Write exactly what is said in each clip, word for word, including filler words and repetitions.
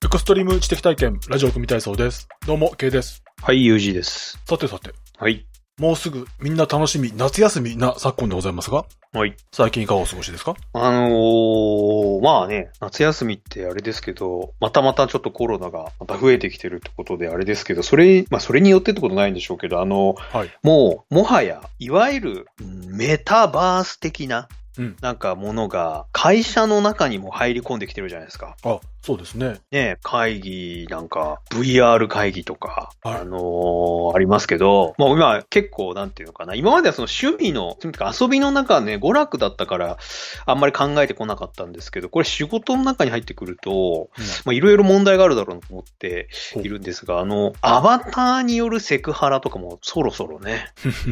クストリーム知的体験ラジオ組体操です。どうも K です。 はい、ユージーです。 さてさて、 はい。 もうすぐみんな楽しみ夏休みな昨今でございますが、 はい。 最近いかがお過ごしですか？ あのー、まあね、夏休みってあれですけど、またまたちょっとコロナがまた増えてきてるってことであれですけど、それ、まあそれによってってことないんでしょうけど、あの、 はい、 もう、もはや、いわゆるメタバース的な、 うん、 なんかものが会社の中にも入り込んできてるじゃないですか。 あ、そうですね。 ね、会議なんか ブイアール 会議とか、 はい、 あのー、ありますけど、もう今結構なんていうのかな、今まではその趣味の、遊びの中ね、娯楽だったからあんまり考えてこなかったんですけど、これ仕事の中に入ってくると、うん、まあいろいろ問題があるだろうと思っているんですが、あの、アバターによるセクハラとかもそろそろね、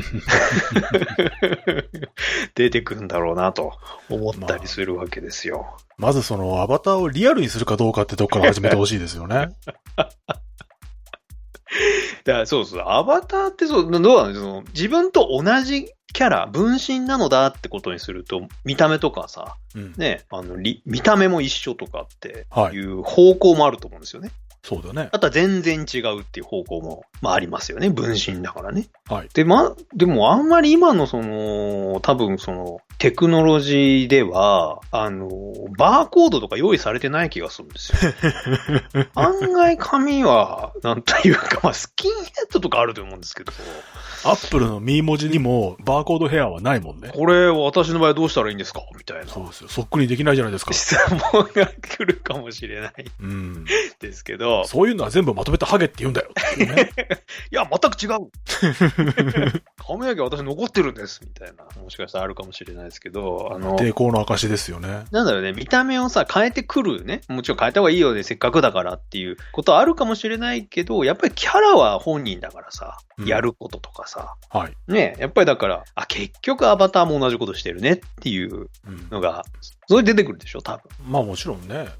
出てくるんだろうなと思ったりするわけですよ。 まあ、まずそのアバターをリアルにするかどうかってとこから始めてほしいですよね。 だからそうそう、アバターってそう、どうなんですか？自分と同じキャラ、分身なのだってことにすると、見た目とかさ、うん、ね、あの、見た目も一緒とかっていう方向もあると思うんですよね。 そうだね。 あとは全然違うっていう方向も、まあありますよね。分身だからね。 はい。 で、ま、でもあんまり今のその、多分その、テクノロジーでは、あの、バーコードとか用意されてない気がするんですよ。案外紙は、なんというか、まあスキンヘッドとかあると思うんですけど。 アップルのミー文字にもバーコードヘアはないもんね。 これ私の場合どうしたらいいんですかみたいな。 そうですよ。そっくりできないじゃないですか。 質問が来るかもしれない。うん。ですけど。 そういうのは全部まとめてハゲって言うんだよっていうね。 いや、全く違う。髪の毛私残ってるんです。みたいな。もしかしたらあるかもしれないですけど。あの。 抵抗の証ですよね。 なんだろうね。見た目をさ、変えてくるね。もちろん変えた方がいいよね。せっかくだからっていうことはあるかもしれないけど、やっぱりキャラは本人だからさ。うん、やることとかさ。 はい。 ね、やっぱりだから、あ、結局アバターも同じことしてるねっていうのが、うん、それ出てくるでしょ、多分。 まあもちろんね。 うん。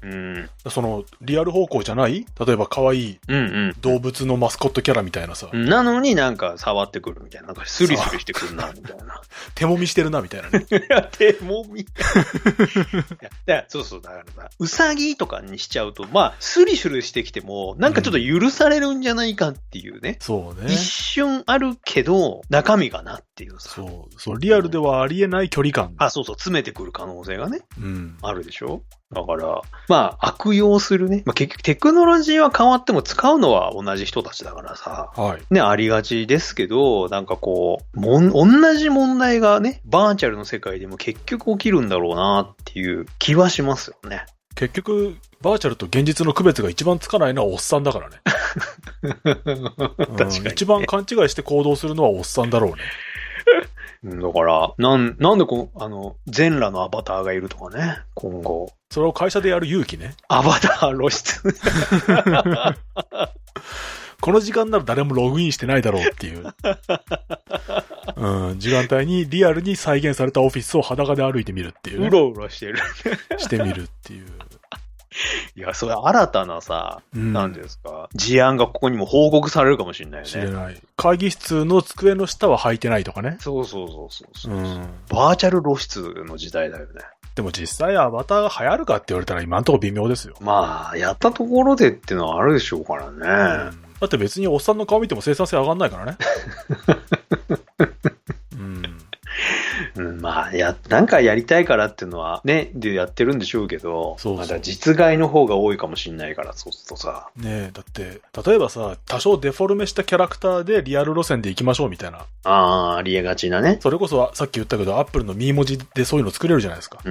その、リアル方向じゃない例えば可愛い動物のマスコットキャラみたいなさ。 うんうん、なのになんか触ってくるみたいな。なんかスリスリしてくるな、みたいな。 手もみしてるな、みたいなね。 手もみ。いや、そうそう、だからさ、ウサギとかにしちゃうと、まあ、スリスリしてきても、なんかちょっと許されるんじゃないかっていうね。 うん、そうね。 一瞬あるけど、中身がなっていうさ。 そう。そう、リアルではありえない距離感。 あ、そうそう、詰めてくる可能性がね。 うん。 あるでしょ？だから、まあ、悪用するね。まあ、結局テクノロジーは変わっても使うのは同じ人たちだからさ。 はい。 ね、ありがちですけど、なんかこう、もん、同じ問題がね、バーチャルの世界でも結局起きるんだろうなっていう気はしますよね。 結局、バーチャルと現実の区別が一番つかないのはおっさんだからね。 確かに、ね、 一番勘違いして行動するのはおっさんだろうね。 だから、なん、なんでこう、あの、全裸のアバターがいるとかね、今後。 それを会社でやる勇気ね。 アバター露出。 この時間なら誰もログインしてないだろうっていう。うん、時間帯にリアルに再現されたオフィスを裸で歩いてみるっていう、ね。 うろうろしてる。 してみるっていう。 いや、それ新たなさ、うん、なんですか、事案がここにも報告されるかもしれないよね。 知れない。会議室の机の下は履いてないとかね。 そうそうそうそうそう、うん。バーチャル露出の時代だよね。 でも実際アバターが流行るかって言われたら今んとこ微妙ですよ。 まあ、やったところでっていうのはあるでしょうからね。うん、 だって別におっさんの顔見ても生産性上がんないからね。 うん、まあ、や、なんかやりたいからっていうのはね、でやってるんでしょうけど、そうそう、まだ実害の方が多いかもしれないから、そうするとさ。 ねえ、だって、例えばさ、多少デフォルメしたキャラクターでリアル路線で行きましょうみたいな。 ああ、ありえがちなね。 それこそさっき言ったけど、アップルのミー文字でそういうの作れるじゃないですか。 うん。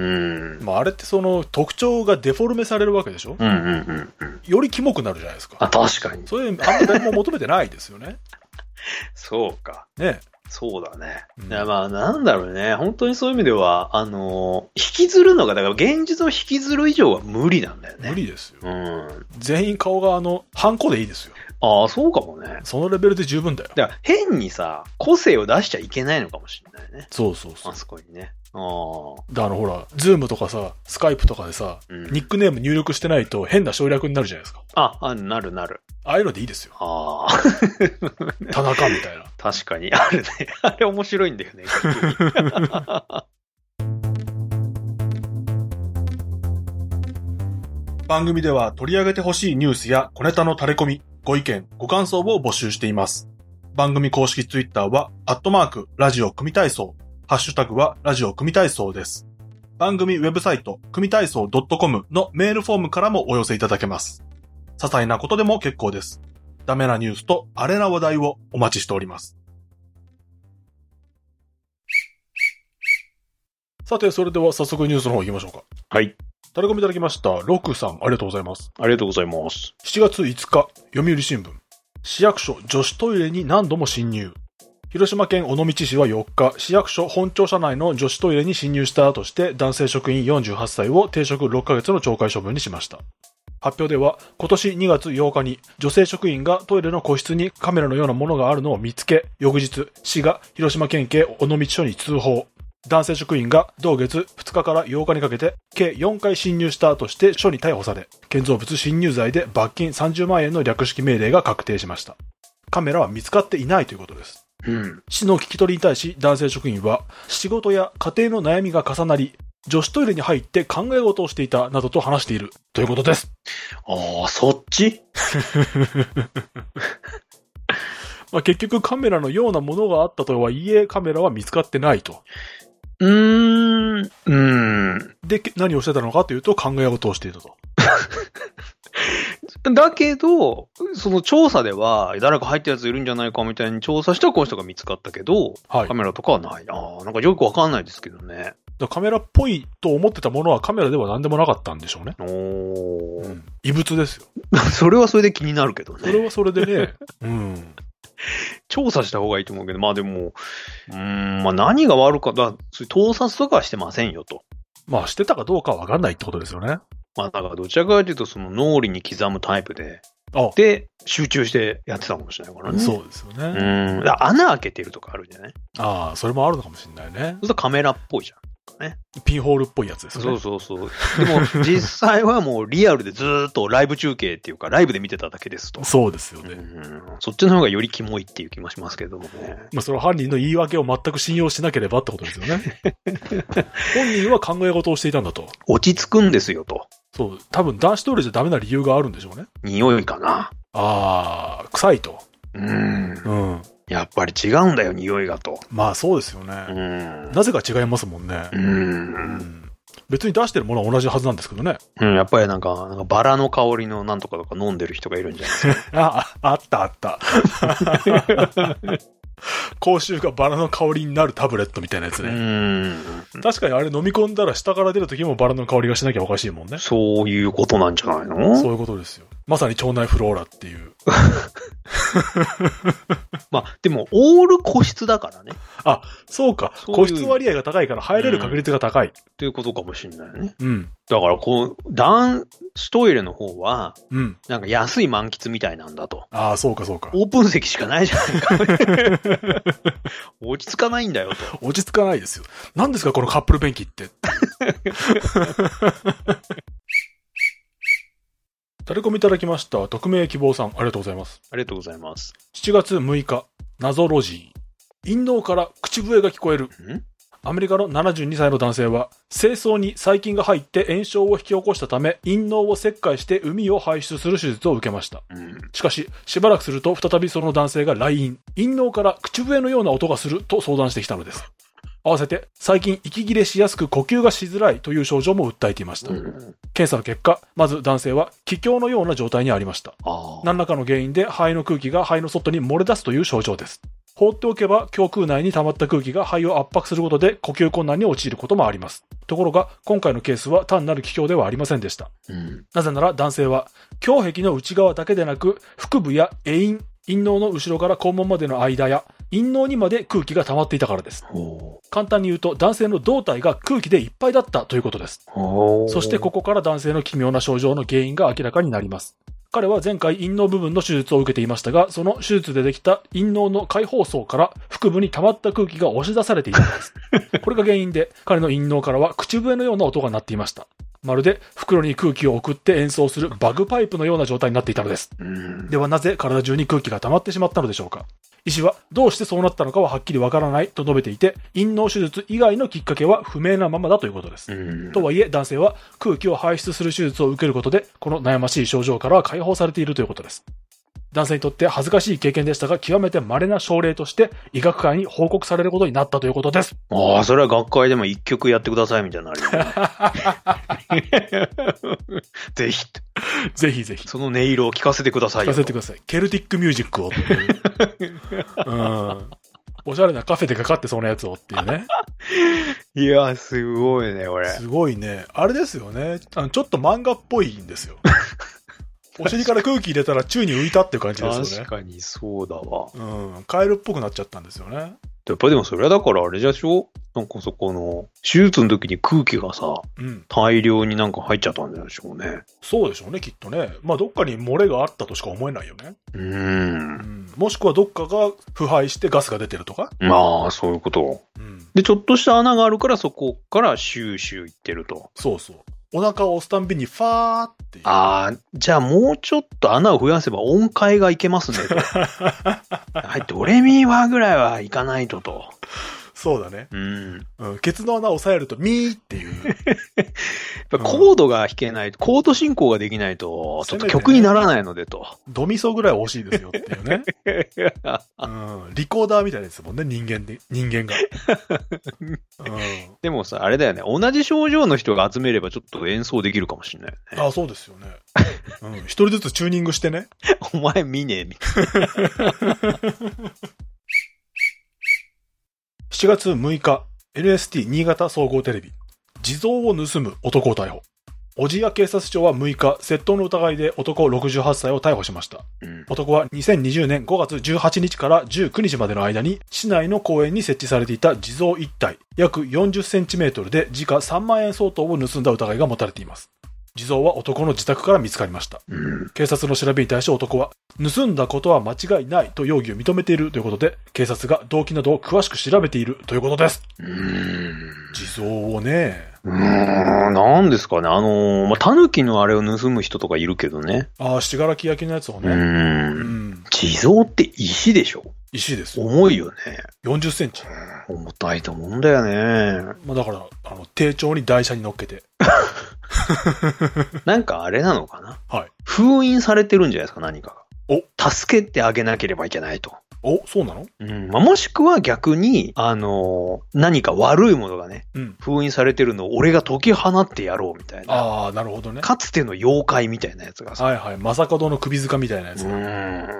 まあ、あれってその特徴がデフォルメされるわけでしょ？ うんうんうんうん。 よりキモくなるじゃないですか。 あ、確かに。 そういう、あんまり誰も求めてないですよね。 そうか。 ねえ。 そうだね。うん、いやまあなんだろうね。本当にそういう意味では、あのー、引きずるのが、だから現実を引きずる以上は無理なんだよね。 無理ですよ。 うん。 全員顔があの、ハンコでいいですよ。 ああ、そうかもね。 そのレベルで十分だよ。 だから変にさ、個性を出しちゃいけないのかもしれないね。 そうそうそう。 あそこにね。ああ。だからほら、ズームとかさ、スカイプとかでさ、うん、ニックネーム入力してないと変な省略になるじゃないですか。 あ、あ、なるなる。 ああいうのでいいですよ。 ああ。 田中みたいな。 確かに。あるね。あれ面白いんだよね。 番組では取り上げてほしいニュースや小ネタの垂れ込み、ご意見、ご感想を募集しています。番組公式ツイッターは、アットマーク、ラジオ組体操。ハッシュタグは、ラジオ組体操です。番組ウェブサイト、組体操 .com のメールフォームからもお寄せいただけます。些細なことでも結構です。ダメなニュースとアレな話題をお待ちしております。さて、それでは早速ニュースの方行きましょうか。 はい。 タレコミいただきました。ロクさん、ありがとうございます。 ありがとうございます。 しちがついつか、読売新聞。市役所女子トイレに何度も侵入。広島県尾道市はよっか、市役所本庁舎内の女子トイレに侵入したとして男性職員よんじゅうはっさいを停職ろっかげつの懲戒処分にしました。発表では、今年にがつようかに女性職員がトイレの個室にカメラのようなものがあるのを見つけ、翌日、市が広島県警尾道署に通報。男性職員が同月ふつかからようかにかけて計よんかい侵入したとして署に逮捕され、建造物侵入罪で罰金さんじゅうまんえんの略式命令が確定しました。カメラは見つかっていないということです。うん、市の聞き取りに対し男性職員は、仕事や家庭の悩みが重なり、女子トイレに入って考え事をしていたなどと話しているということです。 ああ、そっちまあ結局カメラのようなものがあったとはいえ、カメラは見つかってないと。 うーん。うーん。 で、何をしてたのかというと、考え事をしていたと。 だけど、その調査では、誰か入ったやついるんじゃないかみたいに調査したこの人が見つかったけど、はい、カメラとかはない。ああ、なんかよくわかんないですけどね。 だカメラっぽいと思ってたものはカメラでは何でもなかったんでしょうね。おー。うん、異物ですよ。 それはそれで気になるけどね。 それはそれでね。うん。 調査した方がいいと思うけど、まあでも、うーん、まあ何が悪かった、盗撮とかはしてませんよと。 まあしてたかどうかはわかんないってことですよね。 まあだからどちらかというとその脳裏に刻むタイプで、で、集中してやってたかもしれないからね。 そうですよね。 うん。だ穴開けてるとかあるんじゃない？ ああ、それもあるのかもしれないね。 そうするとカメラっぽいじゃん。ね、 ピンホールっぽいやつですね。 そうそうそう。でも実際はもうリアルでずーっとライブ中継っていうかライブで見てただけですと。 そうですよね。うん、 そっちの方がよりキモいっていう気もしますけどもね。 まあその犯人の言い訳を全く信用しなければってことですよね。本人は考え事をしていたんだと。 落ち着くんですよと。 そう。多分男子トイレじゃダメな理由があるんでしょうね。 匂いかな。 ああ、臭いと。 うん。うん。やっぱり違うんだよ、匂いがと。 まあそうですよね。うん。なぜか違いますもんね。うん。うん、別に出してるものは同じはずなんですけどね。 うん、やっぱりなんか、なんかバラの香りのなんとかとか飲んでる人がいるんじゃないですか。 あ、あったあった。口臭がバラの香りになるタブレットみたいなやつね。うん。確かにあれ飲み込んだら下から出るときもバラの香りがしなきゃおかしいもんね。 そういうことなんじゃないの？ そういうことですよ。まさに腸内フローラっていう。 まあ、でも、オール個室だからね。 あ、そうか。そういう個室割合が高いから入れる確率が高い。うん、 っていうことかもしれないね。うん。だから、こう、男子トイレの方は、うん。なんか安い満喫みたいなんだと。 ああ、そうかそうか。 オープン席しかないじゃないか。落ち着かないんだよと。 落ち着かないですよ。何ですか、このカップル便器って。タレコミいただきました。匿名希望さん、ありがとうございます。 ありがとうございます。 しちがつむいか、謎ロジー。陰嚢から口笛が聞こえる。んアメリカのななじゅうにさいの男性は、精巣に細菌が入って炎症を引き起こしたため、陰嚢を切開して膿を排出する手術を受けました。うん、しかし、しばらくすると再びその男性が来院。陰嚢から口笛のような音がすると相談してきたのです。合わせて、最近息切れしやすく呼吸がしづらいという症状も訴えていました。うん、検査の結果、まず男性は気胸のような状態にありました。何らかの原因で肺の空気が肺の外に漏れ出すという症状です。放っておけば胸腔内に溜まった空気が肺を圧迫することで呼吸困難に陥ることもあります。ところが、今回のケースは単なる気胸ではありませんでした。うん、なぜなら男性は、胸壁の内側だけでなく、腹部や栄陰、陰嚢の後ろから肛門までの間や、陰嚢にまで空気が溜まっていたからです。簡単に言うと、男性の胴体が空気でいっぱいだったということです。そしてここから男性の奇妙な症状の原因が明らかになります。彼は前回陰嚢部分の手術を受けていましたが、その手術でできた陰嚢の開放層から腹部に溜まった空気が押し出されていたのです。これが原因で、彼の陰嚢からは口笛のような音が鳴っていました。 まるで袋に空気を送って演奏するバグパイプのような状態になっていたのです。ではなぜ体中に空気が溜まってしまったのでしょうか。医師はどうしてそうなったのかははっきりわからないと述べていて、陰嚢手術以外のきっかけは不明なままだということです。とはいえ男性は空気を排出する手術を受けることでこの悩ましい症状からは解放されているということです。男性にとって恥ずかしい経験でしたが、極めて稀な症例として医学界に報告されることになったということです。 ああ、それは学会でも一曲やってくださいみたいなのあるよね。ぜひ。 ぜひぜひ。 その音色を聞かせてくださいよ。 聞かせてください。ケルティックミュージックをっていう。うん。おしゃれなカフェでかかってそうなやつをっていうね。 いや、すごいね、これ。 すごいね。あれですよね。あのちょっと漫画っぽいんですよ。お尻から空気入れたら宙に浮いたっていう感じですよね。 確かにそうだわ。 うん。カエルっぽくなっちゃったんですよね。 やっぱりでもそれはだからあれでしょ、なんかそこの、手術の時に空気がさ、うん、大量になんか入っちゃったんでしょうね。 そうでしょうね、きっとね。まあどっかに漏れがあったとしか思えないよね。 うーん。うん、 もしくはどっかが腐敗してガスが出てるとか。 まあ、そういうこと。うん、で、ちょっとした穴があるからそこからシューシューいってると。 そうそう。お腹を押すたんびにファーっていう。 ああ、じゃあもうちょっと穴を増やせば音階がいけますねと。はい、ドレミファぐらいはいかないとと。 そうだね。 うん。 うん、ケツの穴を押さえるとミーっていう。 やっぱコードが弾けないと、コード進行ができないと、ちょっと曲にならないのでと。 ドミソぐらい惜しいですよっていうね。うん。リコーダーみたいですもんね、人間で、人間が。うん、 でもさ、あれだよね。同じ症状の人が集めればちょっと演奏できるかもしれないよね。 ああ、そうですよね。うん。一人ずつチューニングしてね。 お前見ねえ、みたいな。 しちがつむいか、エヌエスティー 新潟総合テレビ。地蔵を盗む男を逮捕。小千谷警察庁はむいか、窃盗の疑いで男ろくじゅうはっさいを逮捕しました。うん、男はにせんにじゅうねんごがつじゅうはちにちからじゅうくにちまでの間に、市内の公園に設置されていた地蔵いったい、約よんじゅっセンチメートルで時価さんまんえん相当を盗んだ疑いが持たれています。地蔵は男の自宅から見つかりました。うん、警察の調べに対し男は、盗んだことは間違いないと容疑を認めているということで、警察が動機などを詳しく調べているということです。うーん、地蔵をね。 うーん、なんですかね。あのー、まあ、狸のあれを盗む人とかいるけどね。 ああ、信楽焼きのやつをね。 うーん。うん、地蔵って石でしょ？ 石です。 重いよね。 よんじゅっセンチ。 重たいと思うんだよね。 まあだから、あの、丁重に台車に乗っけて。 なんかあれなのかな？ はい。 封印されてるんじゃないですか、何かが。 お、助けてあげなければいけないと。 お、そうなの？ うん。まあ、もしくは逆に、あのー、何か悪いものがね、うん、封印されてるのを俺が解き放ってやろうみたいな。 ああ、なるほどね。 かつての妖怪みたいなやつがさ。 はいはい。正門の首塚みたいなやつ。うん。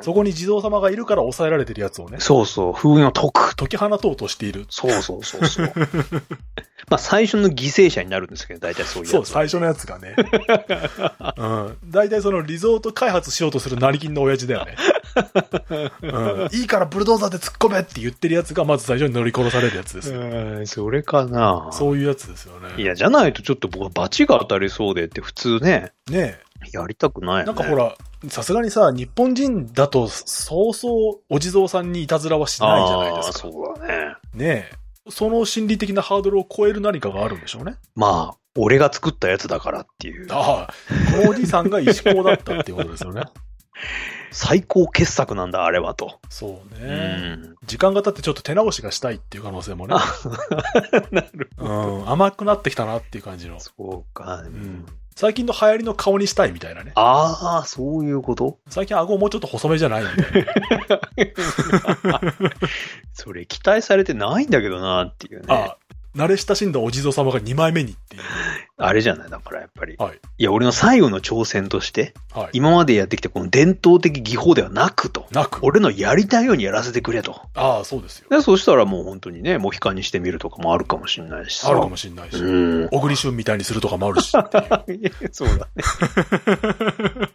そこに地蔵様がいるから抑えられてるやつをね。 そうそう。封印を解く。 解き放とうとしている。 そうそうそうそう。まあ、最初の犠牲者になるんですけど、大体そういうやつ。 そう、最初のやつがね。うん。大体そのリゾート開発しようとする成金の親父だよね。うん、いいからブルドーザーで突っ込めって言ってるやつがまず最初に乗り殺されるやつですよ。 うん、それかな。 そういうやつですよね。 いや、じゃないとちょっと僕罰が当たりそうでって普通ね。 ねえ。やりたくないよね。 なんかほら、さすがにさ、日本人だとそうそうお地蔵さんにいたずらはしないじゃないですか。 ああ、そうだね。 ねえ。その心理的なハードルを超える何かがあるんでしょうね。 まあ、俺が作ったやつだからっていう。 ああ、このおじさんが石膏だったっていうことですよね。 最高傑作なんだ、あれはと。 そうね。うん、時間が経ってちょっと手直しがしたいっていう可能性もね。なるほど。うん。甘くなってきたなっていう感じの。 そうか。うん、 最近の流行りの顔にしたいみたいなね。 ああ、そういうこと？ 最近顎もうちょっと細めじゃないみたいな。 それ期待されてないんだけどなっていうね。ああ、 慣れ親しんだお地蔵様がにまいめにっていう。 あれじゃない、だからやっぱり。 はい。 いや、俺の最後の挑戦として、はい、今までやってきたこの伝統的技法ではなくと。 なく。 俺のやりたいようにやらせてくれと。 ああ、そうですよ。 で、そしたらもう本当にね、モヒカンにしてみるとかもあるかもしれないし。 あるかもしれないし。うん。小栗旬みたいにするとかもあるしっていう。 そうだね。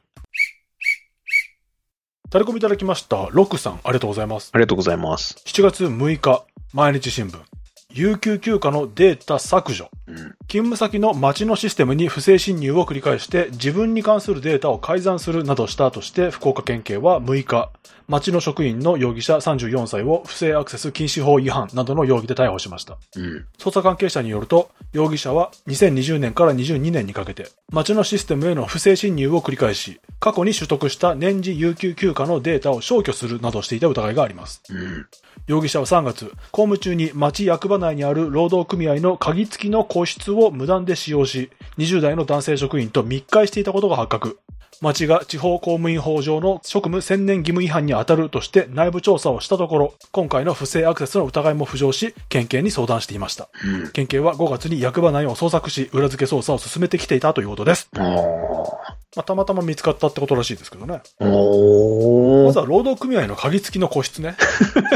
タレコミいただきました。ロックさん、ありがとうございます。 ありがとうございます。 しちがつむいか、毎日新聞。 有給休暇のデータ削除。うん、勤務先の町のシステムに不正侵入を繰り返して自分に関するデータを改ざんするなどしたとして福岡県警はむいか、町の職員の容疑者さんじゅうよんさいを不正アクセス禁止法違反などの容疑で逮捕しました。うん、捜査関係者によると、容疑者はにせんにじゅうねんからにじゅうにねんにかけて、町のシステムへの不正侵入を繰り返し、過去に取得した年次有給休暇のデータを消去するなどしていた疑いがあります。うん、容疑者はさんがつ、公務中に町役場内にある労働組合の鍵付きの個室を無断で使用し、にじゅうだいの男性職員と密会していたことが発覚。町が地方公務員法上の職務専念義務違反に当たるとして内部調査をしたところ、今回の不正アクセスの疑いも浮上し、県警に相談していました。うん、県警はごがつに役場内を捜索し、裏付け捜査を進めてきていたということです。まあ、たまたま見つかったってことらしいですけどね。まずは労働組合の鍵付きの個室ね。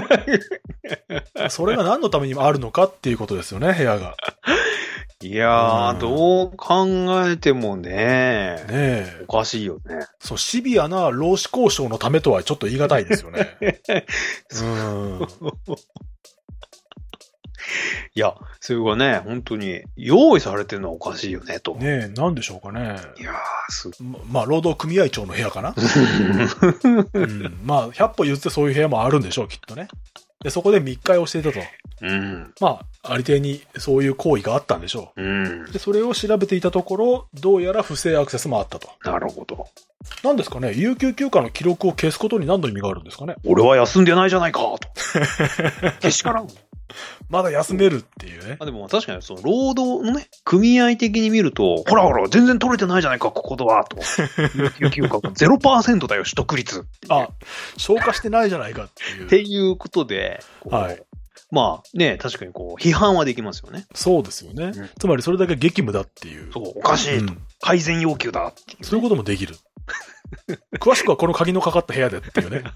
それが何のためにあるのかっていうことですよね、部屋が。 いやー、うん、どう考えてもね、ねえ、おかしいよね。 そう、シビアな労使交渉のためとはちょっと言い難いですよね。うん、 いや、それがね、本当に用意されてるのはおかしいよね、と。 ねえ、なんでしょうかね。 いやー、すま、まあ、労働組合長の部屋かな。うん、まあ、ひゃっぽ譲ってそういう部屋もあるんでしょう、きっとね。で、そこで密会をしていたと。うん、まあ、ありていにそういう行為があったんでしょう。うん、で、それを調べていたところ、どうやら不正アクセスもあったと。 なるほど。 なんですかね、有給休暇の記録を消すことに何の意味があるんですかね。 俺は休んでないじゃないか、と。けしからん。 まだ休めるっていうね。 あ、でも確かにその労働のね、組合的に見ると、ほらほら、全然取れてないじゃないか、ここでは、と。有給休暇 ゼロパーセント だよ、取得率。 あ、消化してないじゃないかっていう。 っていうことで、はい。まあね、確かにこう、批判はできますよね。 そうですよね。うん、つまりそれだけ激務だっていう。 そう、おかしいと。うん、改善要求だっていう、ね。 そういうこともできる。詳しくはこの鍵のかかった部屋でっていうね。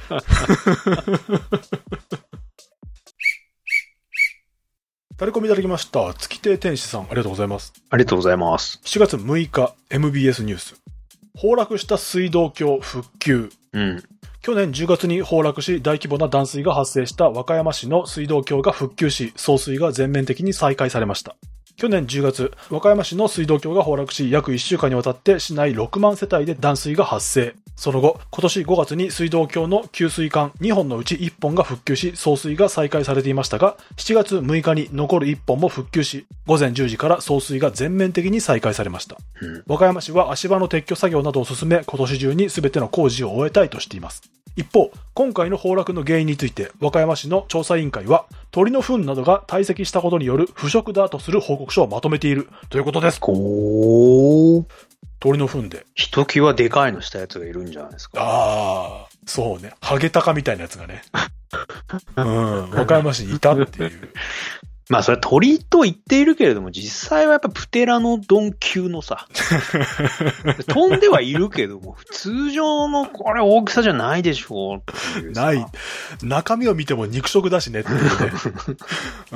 タレコミいただきました。月亭天使さん、ありがとうございます。 ありがとうございます。 しちがつむいか、エムビーエス ニュース。崩落した水道橋復旧。うん。去年じゅうがつに崩落し大規模な断水が発生した和歌山市の水道橋が復旧し、送水が全面的に再開されました。去年じゅうがつ、和歌山市の水道橋が崩落し、約いっしゅうかんにわたって市内ろくまんせたいで断水が発生。その後、今年ごがつに水道橋の給水管にほんのうちいっぽんが復旧し、送水が再開されていましたが、しちがつむいかに残るいっぽんも復旧し、ごぜんじゅうじから送水が全面的に再開されました。うん、和歌山市は足場の撤去作業などを進め、今年中に全ての工事を終えたいとしています。一方、今回の崩落の原因について、和歌山市の調査委員会は、鳥の糞などが堆積したことによる腐食だとする報告書をまとめているということです。 おー。 鳥の糞で。 ひときわでかいのしたやつがいるんじゃないですか。 ああ、そうね。ハゲタカみたいなやつがね。うん、和歌山市にいたっていう。 まあそれは鳥と言っているけれども、実際はやっぱプテラノドン級のさ、飛んではいるけども、通常のこれ大きさじゃないでしょうっていう。 ない。中身を見ても肉食だしねっていうね。うん。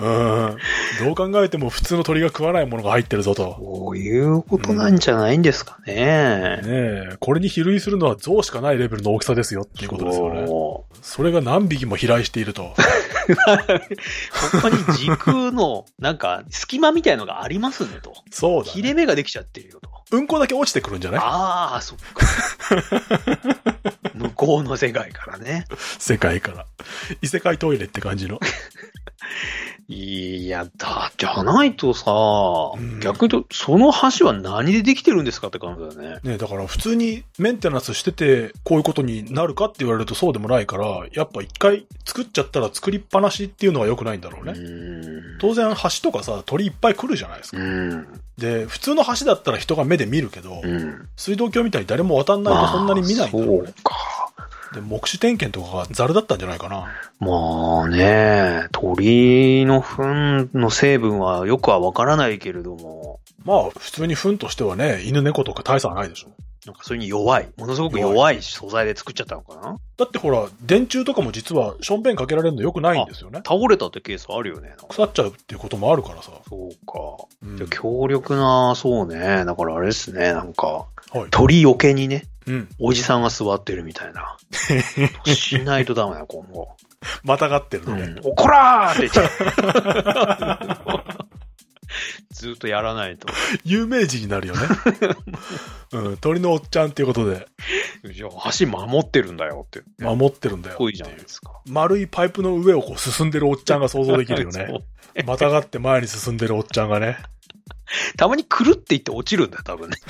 どう考えても普通の鳥が食わないものが入ってるぞと。 そういうことなんじゃないんですかね。うん、 ねえ。これに比類するのは象しかないレベルの大きさですよっていうことですよね。そ, それが何匹も飛来していると。ここに時空のなんか隙間みたいのがありますねと。 そうだ、ね。 切れ目ができちゃってるよと。 うんこだけ落ちてくるんじゃない？ ああ、そっか。向こうの世界からね。 世界から。異世界トイレって感じの。 いや、だ、じゃないとさ、うん、逆に言うと、その橋は何でできてるんですかって感じだよね。 ね、だから普通にメンテナンスしてて、こういうことになるかって言われるとそうでもないから、やっぱ一回作っちゃったら作りっぱなしっていうのは良くないんだろうね。うん当然橋とかさ、鳥いっぱい来るじゃないですか。うんで、普通の橋だったら人が目で見るけど、うん、水道橋みたいに誰も渡んないとそんなに見ないんだろうね。まあ、そうか。で、目視点検とかがザルだったんじゃないかな。 まあね、鳥の糞の成分はよくはわからないけれども。 まあ、普通に糞としてはね、犬猫とか大差はないでしょ。 なんかそれに弱い。ものすごく弱い素材で作っちゃったのかな。 だってほら、電柱とかも実はションベンかけられるの良くないんですよね。 倒れたってケースあるよね。 腐っちゃうっていうこともあるからさ。 そうか。うん、じゃ強力な、そうね。だからあれですね、なんか、はい、鳥よけにね、うん、おじさんが座ってるみたいな。しないとダメだ、今後。 またがってるのね。 うん、おこらーって言って。ずっとやらないと。 有名人になるよね。うん、鳥のおっちゃんっていうことで。 じゃあ橋守ってるんだよって。 守ってるんだよ。 濃いじゃないですか。 丸いパイプの上をこう進んでるおっちゃんが想像できるよね。またがって前に進んでるおっちゃんがね。 たまにくるって言って落ちるんだよ、多分ね。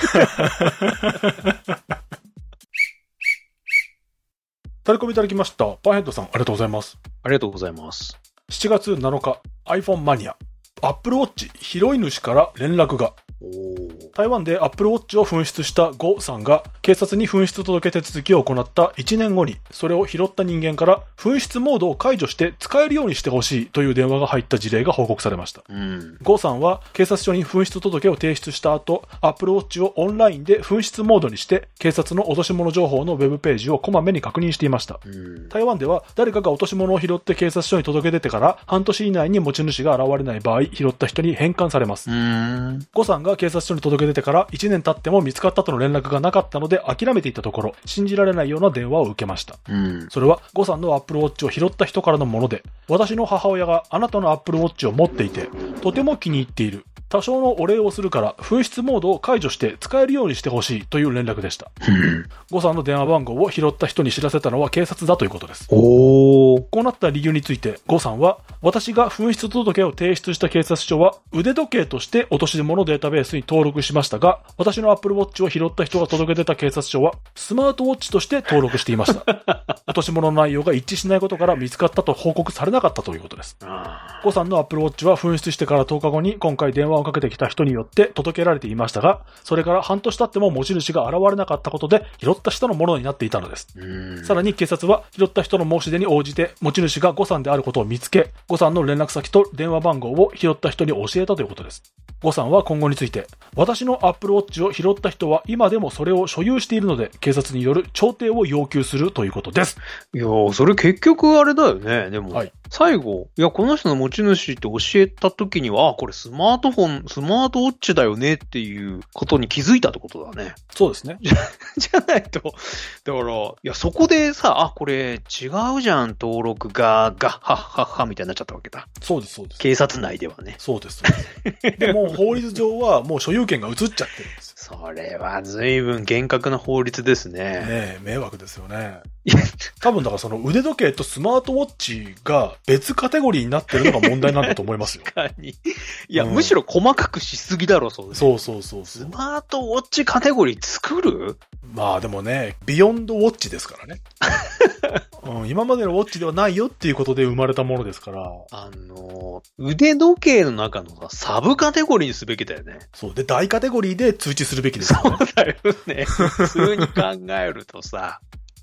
タレコミいただきました。パンヘッドさん、ありがとうございます。 ありがとうございます。 しちがつなのか、iPhone マニア。Apple Watch 拾い主から連絡が。台湾で Apple Watch を紛失したゴさんが警察に紛失届手続きを行ったいちねんごにそれを拾った人間から紛失モードを解除して使えるようにしてほしいという電話が入った事例が報告されました。うん、ゴさんは警察署に紛失届を提出した後 Apple Watch をオンラインで紛失モードにして警察の落とし物情報のウェブページをこまめに確認していました。うん、台湾では誰かが落とし物を拾って警察署に届け出てから半年以内に持ち主が現れない場合拾った人に返還されます。ゴさんが警察署に届け出てからいちねん経っても見つかったとの連絡がなかったので諦めていたところ信じられないような電話を受けました。うん、それはゴさんの Apple Watch を拾った人からのもので私の母親があなたの Apple Watch を持っていてとても気に入っている。多少のお礼をするから紛失モードを解除して使えるようにしてほしいという連絡でした。ゴさんの電話番号を拾った人に知らせたのは警察だということです。おこうなった理由についてゴさんは私が紛失届を提出した警察署は腕時計として落とし物データベースに登録しましたが私の Apple Watch を拾った人が届け出た警察署はスマートウォッチとして登録していました。落とし物の内容が一致しないことから見つかったと報告されなかったということです。ゴさんの Apple Watch は紛失してからとおかごに今回電話をかけてきた人によって届けられていましたがそれから半年経っても持ち主が現れなかったことで拾った人のものになっていたのです。さらに警察は拾った人の申し出に応じて持ち主がゴさんであることを見つけゴさんの連絡先と電話番号を拾った人に教えたということです。ゴさんは今後について私の Apple Watch を拾った人は今でもそれを所有しているので警察による調停を要求するということです。 いやーそれ結局あれだよね。でも、はい、最後いやこの人の持ち主って教えた時にはあこれスマートフォンスマートウォッチだよねっていうことに気づいたってことだね。 そうですね。 じゃないとだからいやそこでさあこれ違うじゃん登録ががはっはっはみたいになっちゃったわけだ。 そうですそうです。 警察内ではね。 そうですそうです。でも法律上はもう所有権が移っちゃってるんです。 それは随分厳格な法律ですね。ねえ迷惑ですよね。多分だからその腕時計とスマートウォッチが別カテゴリーになってるのが問題なんだと思いますよ。 確かに。いや、うん、むしろ細かくしすぎだろ、そうです。 そうそうそうそう。 スマートウォッチカテゴリー作る？ まあでもね、ビヨンドウォッチですからね。うん、今までのウォッチではないよっていうことで生まれたものですから。 あの、腕時計の中のさ、サブカテゴリーにすべきだよね。 そう。で、大カテゴリーで通知するべきですよね。 そうだよね。普通に考えるとさ。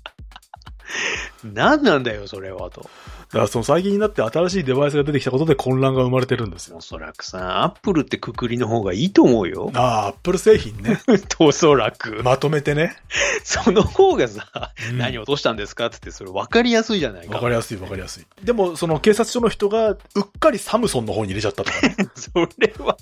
何なんだよ、それはと。 だからその最近になって新しいデバイスが出てきたことで混乱が生まれてるんですよ。 おそらくさ、アップルってくくりの方がいいと思うよ。 ああ、アップル製品ね。 おそらく。 まとめてね。 その方がさ、うん、何落としたんですかってってそれ分かりやすいじゃないか。 分かりやすい分かりやすい。でもその警察署の人がうっかりサムソンの方に入れちゃったとかね。 それは。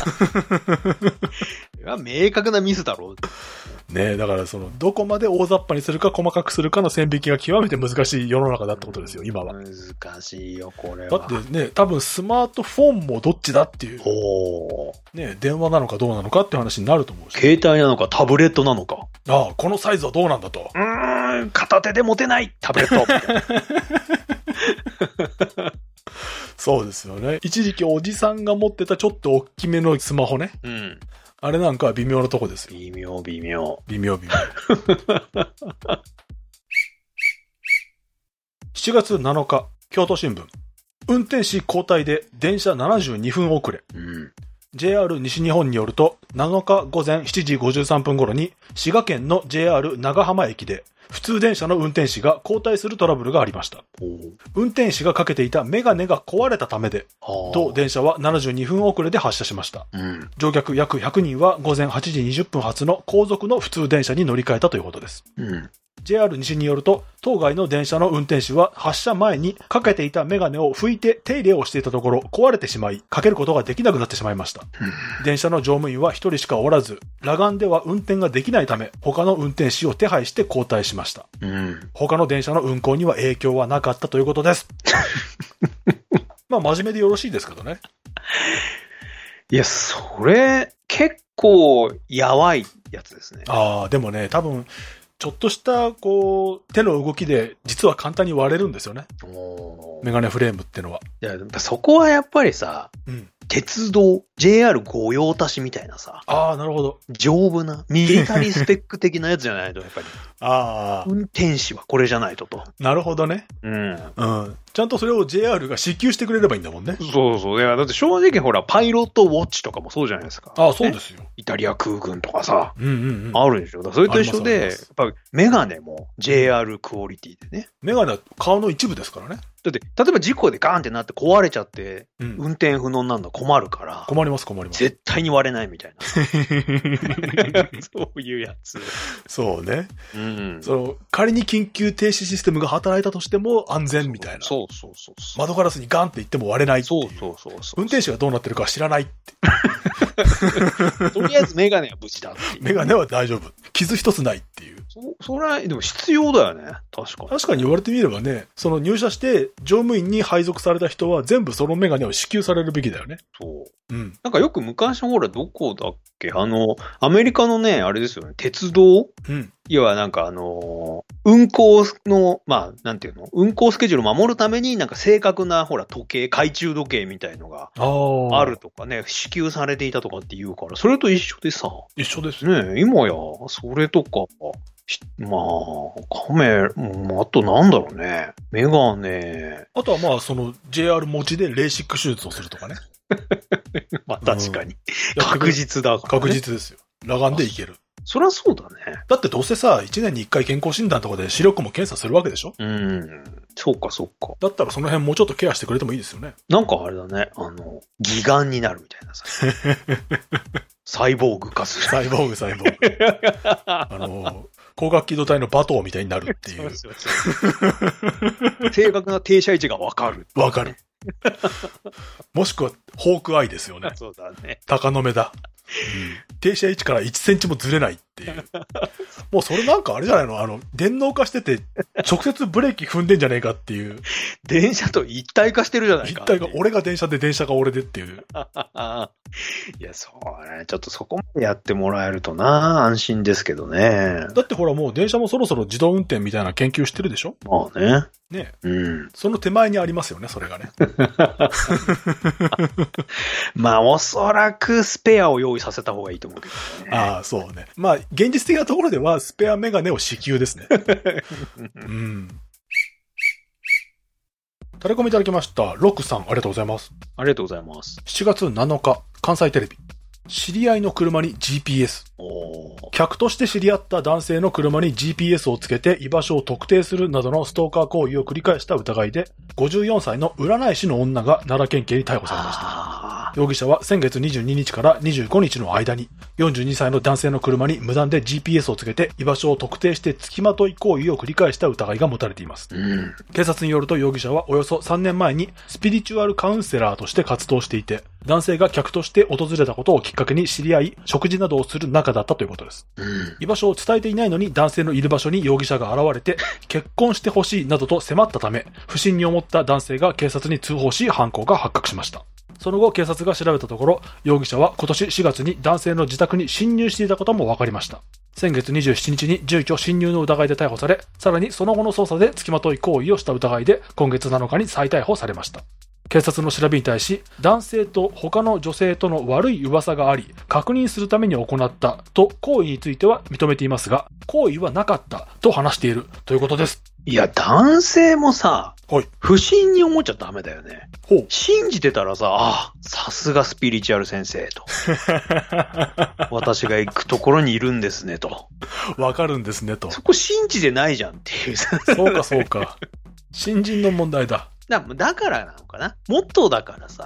それは明確なミスだろう。 ねえ、だからその、どこまで大雑把にするか細かくするかの線引きが極めて難しい世の中だってことですよ、今は。 難しいよ、これは。 だってね、多分スマートフォンもどっちだっていう。おねえ、電話なのかどうなのかって話になると思うし。 携帯なのかタブレットなのか。 ああ、このサイズはどうなんだと。 うーん、片手で持てないタブレット。 そうですよね。一時期おじさんが持ってたちょっと大きめのスマホね。うん。あれなんかは微妙なとこですよ。 微妙、微妙。 微妙、微妙。しちがつなのか、京都新聞。運転士交代で電車ななじゅうにふん遅れ。うん、ジェイアール 西日本によると、なのか午前しちじごじゅうさんぷん頃に、滋賀県の ジェイアール 長浜駅で、普通電車の運転士が交代するトラブルがありました。運転士がかけていたメガネが壊れたためで、と電車はななじゅうにふん遅れで発車しました。うん、乗客約ひゃくにんは午前はちじにじゅっぷん発の後続の普通電車に乗り換えたということです。うん、 ジェイアール 西によると、当該の電車の運転士は発車前にかけていたメガネを拭いて手入れをしていたところ壊れてしまい、かけることができなくなってしまいました。電車の乗務員は一人しかおらず、裸眼では運転ができないため、他の運転士を手配して交代しました。うん、他の電車の運行には影響はなかったということです。まあ真面目でよろしいですけどね。 いや、それ、結構、やばいやつですね。 ああ、でもね、多分、ちょっとした、こう、手の動きで、実は簡単に割れるんですよね。メガネフレームってのは。 いや、そこはやっぱりさ、うん、鉄道、ジェイアール 御用達みたいなさ。 ああ、なるほど。 丈夫な、ミリタリースペック的なやつじゃないと、やっぱり。ああ。運転士はこれじゃないとと。 なるほどね。うん。うん。ちゃんとそれを ジェイアール が支給してくれればいいんだもんね。 そうそう。いや、だって正直ほら、パイロットウォッチとかもそうじゃないですか。 ああ、そうですよ。 イタリア空軍とかさ。うんうんうん。あるでしょ。だからそれと一緒で、やっぱメガネも ジェイアール クオリティでね。 メガネは顔の一部ですからね。 だって、例えば事故でガーンってなって壊れちゃって、うん、運転不能なんだ困るから。 困ります困ります。 絶対に割れないみたいな。そういうやつ。 そうね。うん。その、仮に緊急停止システムが働いたとしても安全みたいな。 そうそうそうそう。 窓ガラスにガンっていっても割れないっていう。 そうそうそうそう。 運転手がどうなってるか知らないって。 とりあえずメガネは無事だっていう。 メガネは大丈夫。傷一つないっていう。 そ、それは、でも必要だよね。確かに。 確かに言われてみればね、その入社して乗務員に配属された人は全部そのメガネを支給されるべきだよね。 そう。うん。なんかよく昔ほらどこだっけあの、アメリカのね、あれですよね、鉄道うん。要はなんかあのー、運行の、まあ、なんていうの運行スケジュールを守るためになんか正確なほら時計、懐中時計みたいのがあるとかね、支給されていたとかって言うから、それと一緒でさ。 一緒ですね。今や、それとか、まあ、カメ、うん、あとなんだろうね。メガネ。 あとはまあ、その ジェイアール 持ちでレーシック手術をするとかね。 まあ確かに。うん、確実だから、 ね。確実ですよ。裸眼でいける。 そりゃそうだね。 だってどうせさ、いちねんにいっかい健康診断とかで視力も検査するわけでしょ？ うん。そうかそうか。 だったらその辺もうちょっとケアしてくれてもいいですよね。 なんかあれだね。あの、義眼になるみたいなさ。サイボーグ化する。 サイボーグ、サイボーグ。あの、光学機動隊のバトーみたいになるっていう。そうそうそう正確な停車位置がわかる。 わかる。もしくは、ホークアイですよね。 そうだね。 鷹の目だ。うん、停車位置からいちセンチもずれないっていう。もうそれなんかあれじゃないのあの、電脳化してて、直接ブレーキ踏んでんじゃねえかっていう。 電車と一体化してるじゃないか。 一体化、俺が電車で電車が俺でっていう。 いや、そうね。ちょっとそこまでやってもらえるとな、安心ですけどね。 だってほらもう電車もそろそろ自動運転みたいな研究してるでしょ？ まあね。 ね。うん。その手前にありますよね、それがね。 まあ、おそらくスペアを用意させた方がいいと思うけどね。 ああ、そうね。まあ、現実的なところではスペアメガネを支給ですね。うん。タレコミいただきました。ロックさん、ありがとうございます。 ありがとうございます。 しちがつなのか、関西テレビ。知り合いの車に ジーピーエス。客として知り合った男性の車に ジーピーエス をつけて居場所を特定するなどのストーカー行為を繰り返した疑いで、ごじゅうよんさいの占い師の女が奈良県警に逮捕されました。容疑者は先月にじゅうににちからにじゅうごにちの間に、よんじゅうにさいの男性の車に無断で ジーピーエス をつけて居場所を特定して付きまとい行為を繰り返した疑いが持たれています。うん、警察によると容疑者はおよそさんねんまえにスピリチュアルカウンセラーとして活動していて、男性が客として訪れたことをきっかけに知り合い、食事などをする仲だったということです。うん、居場所を伝えていないのに男性のいる場所に容疑者が現れて、結婚してほしいなどと迫ったため、不審に思った男性が警察に通報し、犯行が発覚しました。その後、警察が調べたところ、容疑者は今年しがつに男性の自宅に侵入していたことも分かりました。先月にじゅうしちにちに住居侵入の疑いで逮捕され、さらにその後の捜査で付きまとい行為をした疑いで今月なのかに再逮捕されました。警察の調べに対し、男性と他の女性との悪い噂があり、確認するために行ったと行為については認めていますが、行為はなかったと話しているということです。 いや、男性もさ、はい、不審に思っちゃダメだよね。ほう。信じてたらさ、あ、さすがスピリチュアル先生と。私が行くところにいるんですねと。 わかるんですねと。 そこ信じてないじゃんっていう。 そうかそうか。新人の問題だ。 だ, だからなのかな。もっとだからさ、うん、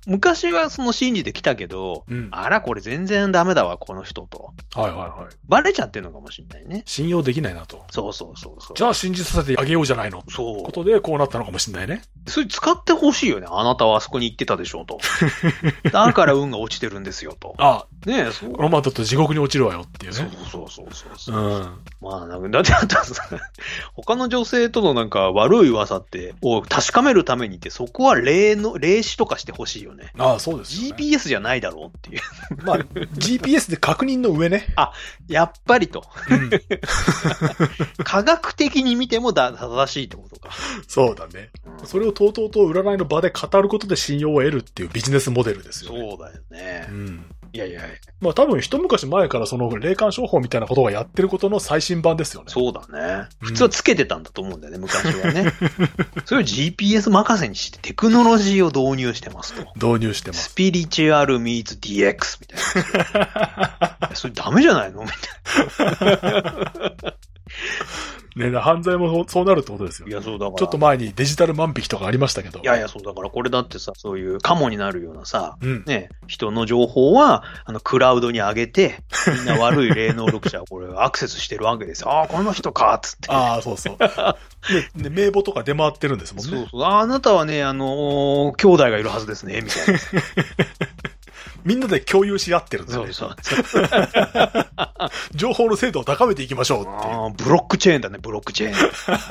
昔はその信じてきたけど、 うん、 あら、これ全然ダメだわ、この人と。 はいはいはい。 バレちゃってるのかもしれないね。 信用できないなと。 そうそうそうそう。 じゃあ信じさせてあげようじゃないの。 そう。 ことでこうなったのかもしれないね。 それ使ってほしいよね。あなたはあそこに行ってたでしょうと。だから運が落ちてるんですよと。 ああ。 ねえ、そう。 このままだと地獄に落ちるわよっていうね。 そうそうそうそうそう。 うん。 まあ、なんか、だってあとさ、他の女性とのなんか悪い噂って、を確かめるためにって、そこは霊の、霊視とかしてほしいよね。 ああ、そうですよね。 ジーピーエス じゃないだろうっていう。 まあ、ジーピーエス で確認の上ね。 あ、やっぱりと。 うん、 科学的に見てもだ正しいってことか。 そうだね。うん、それをとうとうと占いの場で語ることで信用を得るっていうビジネスモデルですよね。 そうだよね。 うん。 いやいやいや。 まあ多分一昔前からその霊感商法みたいなことがやってることの最新版ですよね。 そうだね。普通はつけてたんだと思うんだよね、うん、昔はね。それを ジーピーエス 任せにしてテクノロジーを導入してますと。 導入してます。 スピリチュアル meets ディーエックス みたいな。それダメじゃないのみたいな。 ね、犯罪もそうなるってことですよ、ね。 いや、そうだから。 ちょっと前にデジタル万引きとかありましたけど。 いやいや、そうだから、これだってさ、そういうカモになるようなさ、 うん、 ね、人の情報は、あの、クラウドに上げて、みんな悪い霊能力者はこれアクセスしてるわけですよ。ああ、この人か、つって。 ああ、そうそう。ね、ね、名簿とか出回ってるんですもんね。 そうそう。あなたはね、あのー、兄弟がいるはずですね、みたいな。 みんなで共有し合ってるんだよね。 そうそう。 情報の精度を高めていきましょうっていう。 あブロックチェーンだね、ブロックチェーン。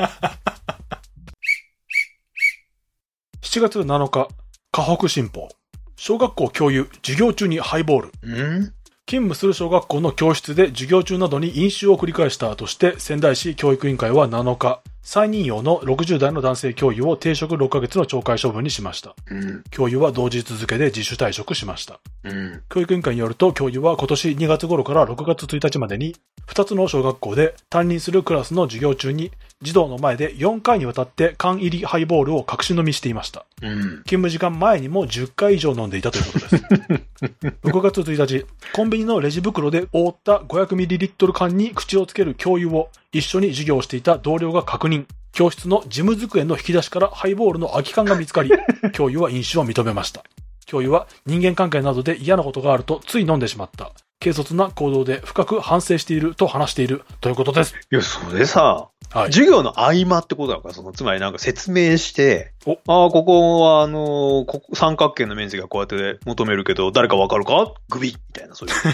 しちがつなのか、河北新報。小学校教諭、授業中にハイボール。 ん勤務する小学校の教室で授業中などに飲酒を繰り返したとして、仙台市教育委員会はなのか、再任用のろくじゅう代の男性教諭を停職ろっかげつの懲戒処分にしました。 うん、 教諭は同日付で自主退職しました。 うん、 教育委員会によると、教諭は今年にがつ頃からろくがつついたちまでに、ふたつの小学校で担任するクラスの授業中に、児童の前でよんかいにわたって缶入りハイボールを隠し飲みしていました。 うん、 勤務時間前にもじゅっかい以上飲んでいたということです。ろくがつついたち、コンビニのレジ袋で覆った ごひゃくミリリットル 缶に口をつける教諭を一緒に授業をしていた同僚が確認。教室の事務机の引き出しからハイボールの空き缶が見つかり、教諭は飲酒を認めました。教諭は人間関係などで嫌なことがあるとつい飲んでしまった。軽率な行動で深く反省していると話しているということです。 いや、それさ、はい、授業の合間ってことだから、その、つまりなんか説明して、おああ、ここは、あのー、ここ三角形の面積がこうやって求めるけど、誰かわかるかグビみたいな、そういう。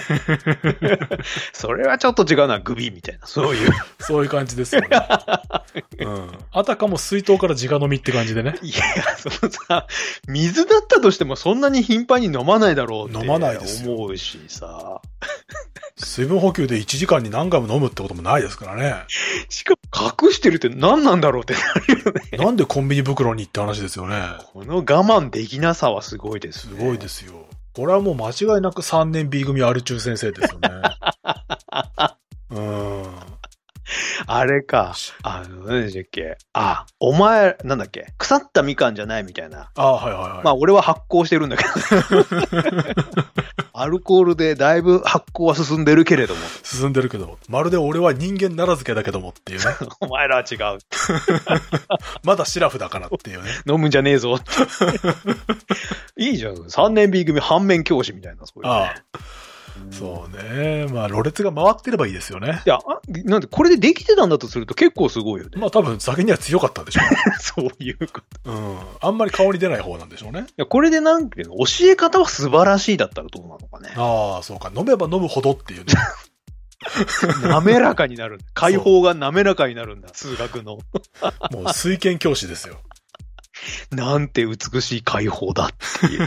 それはちょっと違うな、グビみたいな、そういう。 そういう感じですよね。うん。あたかも水筒から直飲みって感じでね。 いや、そのさ、水だったとしてもそんなに頻繁に飲まないだろうって。 飲まないですよ。 思うしさ。 水分補給でいちじかんに何回も飲むってこともないですからね。 しかも隠してるって何なんだろうってなるよね。 なんでコンビニ袋にって話ですよね。 この我慢できなさはすごいですね。 すごいですよ。これはもう間違いなくさんねん B 組アル中先生ですよね。うーん。 あれか。あの、何でしたっけ。あ、お前、なんだっけ。腐ったみかんじゃないみたいな。 あ、はいはいはい。 まあ、俺は発酵してるんだけど。アルコールでだいぶ発酵は進んでるけれども。 進んでるけど、まるで俺は人間ならずけだけどもっていうね。 お前らは違う。 まだシラフだからっていうね。 飲むんじゃねえぞ。いいじゃん。さんねん B 組反面教師みたいな。そういうね、 ああ。そうね。まあ、ろれつが回ってればいいですよね。 いや、なんで、これでできてたんだとすると結構すごいよね。 まあ多分酒には強かったんでしょうね。 そういうこと。 うん。あんまり顔に出ない方なんでしょうね。いや、これでなんていうの、教え方は素晴らしいだったらどうなのかね。 ああ、そうか。飲めば飲むほどっていうね。 滑らかになる。解放が滑らかになるんだ。数学の。 もう水拳教師ですよ。 なんて美しい解放だっていう。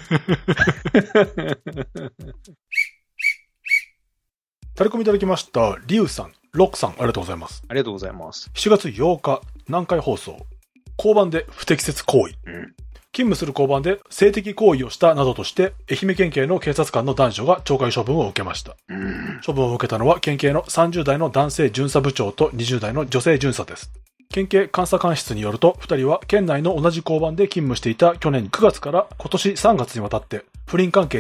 タレコミいただきました。リュウさん、ロックさん、ありがとうございます。 ありがとうございます。 しちがつようか、南海放送。交番で不適切行為。うん、勤務する交番で性的行為をしたなどとして、愛媛県警の警察官の男女が懲戒処分を受けました。うん、処分を受けたのは、県警のさんじゅう代の男性巡査部長とにじゅう代の女性巡査です。県警監査官室によると、ふたりは県内の同じ交番で勤務していた去年くがつから今年さんがつにわたって不倫関係にあり、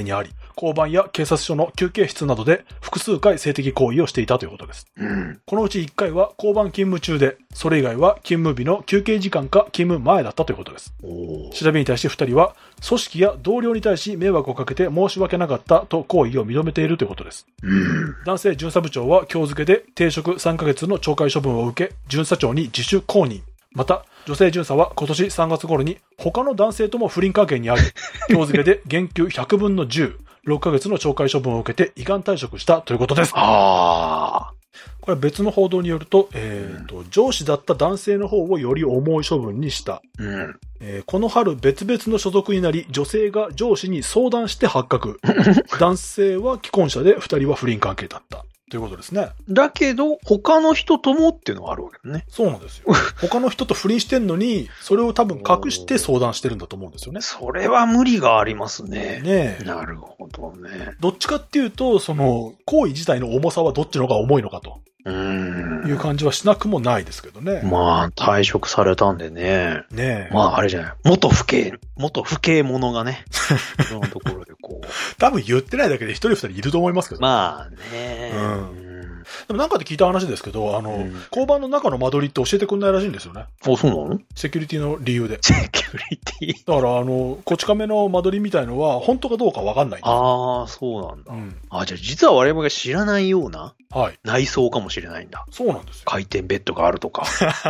交番や警察署の休憩室などで複数回性的行為をしていたということです。 うん、 このうちいっかいは交番勤務中で、それ以外は勤務日の休憩時間か勤務前だったということです。調べに対してふたりは、組織や同僚に対し迷惑をかけて申し訳なかったと行為を認めているということです。 うん、 男性巡査部長は今日付で停職さんかげつの懲戒処分を受け、巡査長に自主公認。また、女性巡査は今年さんがつ頃に他の男性とも不倫関係にあり、今日付で減給ひゃくぶんのじゅう、ろっかげつの懲戒処分を受けて依願退職したということです。 あこれは別の報道によると、えーとうん、上司だった男性の方をより重い処分にした。 うんえー、この春別々の所属になり、女性が上司に相談して発覚。男性は既婚者でふたりは不倫関係だった。ということですね。 だけど、他の人ともっていうのがあるわけね。 そうなんですよ。他の人と不倫してんのに、それを多分隠して相談してるんだと思うんですよね。 それは無理がありますね。 ねえ。 なるほどね。 どっちかっていうと、その、行為自体の重さはどっちの方が重いのかと。 うーん。 いう感じはしなくもないですけどね。 まあ、退職されたんでね。 ねえ。 まあ、あれじゃない。元不敬、元不敬者がね。いろんなところでこう。 多分言ってないだけで一人二人いると思いますけど。 まあね。 うん。でもなんかで聞いた話ですけど、あの、うん、交番の中の間取りって教えてくんないらしいんですよね。 あ、そうなの？ セキュリティの理由で。 セキュリティ？ だから、あの、こち亀の間取りみたいのは、本当かどうかわかんないんですよ。 ああ、そうなんだ。 うん、 あ、じゃあ実は我々が知らないような、 はい、 内装かもしれないんだ。 そうなんですよ。 回転ベッドがあるとか。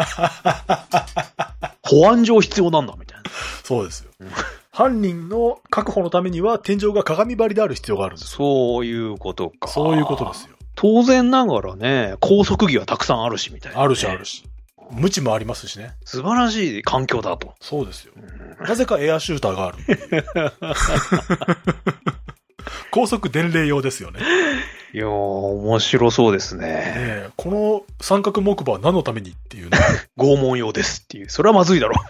保安上必要なんだ、みたいな。 そうですよ。うん、犯人の確保のためには、天井が鏡張りである必要があるんですよ。 そういうことか。 そういうことですよ。 当然ながらね、高速機はたくさんあるしみたいな、ね。 あるしあるし。無知もありますしね。 素晴らしい環境だと。 そうですよ。うん、なぜかエアシューターがある。高速伝令用ですよね。 いやー、面白そうですね。 ねこの三角木馬は何のためにっていうね。 拷問用ですっていう。それはまずいだろ。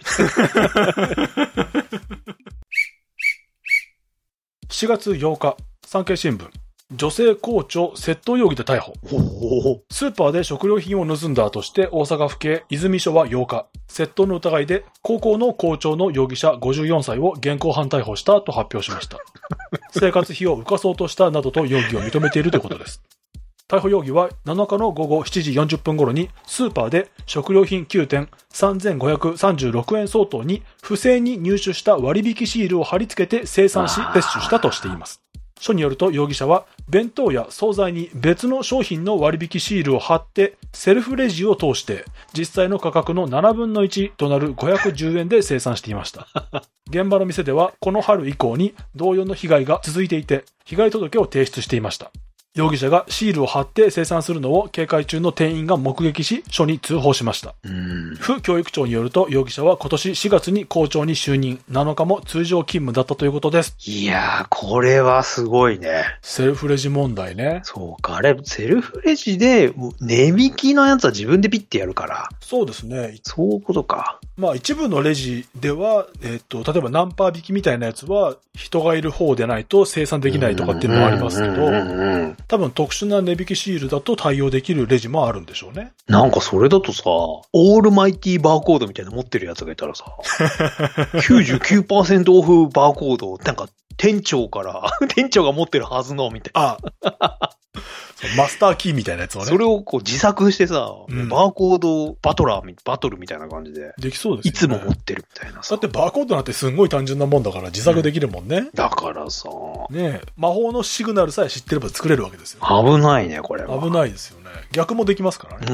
しがつようか、産経新聞。女性校長窃盗容疑で逮捕。スーパーで食料品を盗んだとして大阪府警泉署はようか、窃盗の疑いで高校の校長の容疑者ごじゅうよんさいを現行犯逮捕したと発表しました。生活費を浮かそうとしたなどと容疑を認めているということです。逮捕容疑はなのかのごごしちじよんじゅっぷん頃にスーパーで食料品きゅうてんさんぜんごひゃくさんじゅうろくえん相当に不正に入手した割引シールを貼り付けて精算し撤収したとしています。署によると容疑者は弁当や惣菜に別の商品の割引シールを貼ってセルフレジを通して実際の価格のななぶんのいちとなるごひゃくじゅうえんで精算していました。現場の店ではこの春以降に同様の被害が続いていて被害届を提出していました。容疑者がシールを貼って精算するのを警戒中の店員が目撃し署に通報しました。府教育庁によると容疑者は今年しがつに校長に就任、なのかも通常勤務だったということです。 いやー、これはすごいね。 セルフレジ問題ね。 そうか、あれセルフレジで値引きのやつは自分でピッてやるから。 そうですね。 そういうことか。 まあ一部のレジでは、えっと、例えばナンパ引きみたいなやつは人がいる方でないと生産できないとかっていうのもありますけど、多分特殊な値引きシールだと対応できるレジもあるんでしょうね。 なんかそれだとさ、オールマイティバーコードみたいなの持ってるやつがいたらさ、きゅうじゅうきゅうパーセント オフバーコード、なんか店長から、店長が持ってるはずの、みたいな。 あマスターキーみたいなやつをね。 それをこう自作してさ、 うん、 バーコードバトラー、バトルみたいな感じで。 できそうですよね。 いつも持ってるみたいなさ。 だってバーコードなんてすんごい単純なもんだから自作できるもんね。うん、 だからさ。 ねえ、魔法のシグナルさえ知ってれば作れるわけですよ。 危ないね、これは。 危ないですよね。逆もできますからね。 うん。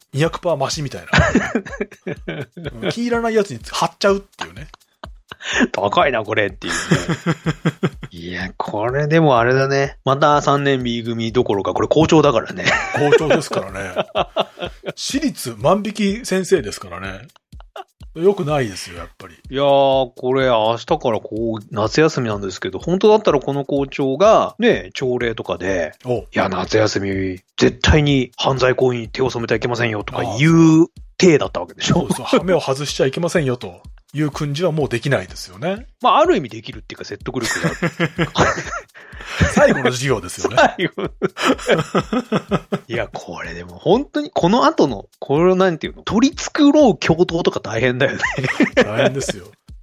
にひゃくパーセント増しみたいな。気いらないやつに貼っちゃうっていうね。 高いな、これっていうね。いや、これでもあれだね。またさんねん B 組どころか、これ校長だからね。 校長ですからね。私立万引き先生ですからね。よくないですよ、やっぱり。 いやー、これ明日からこう、夏休みなんですけど、本当だったらこの校長が、ね、朝礼とかで、いや、夏休み、絶対に犯罪行為に手を染めてはいけませんよとか言う体だったわけでしょ。 そうそう、羽目を外しちゃいけませんよという訓示はもうできないですよね。 まあ、ある意味できるっていうか説得力がある。 最後の授業ですよね。 最後。いや、これでも本当に、この後の、これなんていうの、取り繕う教頭とか大変だよね。 大変ですよ。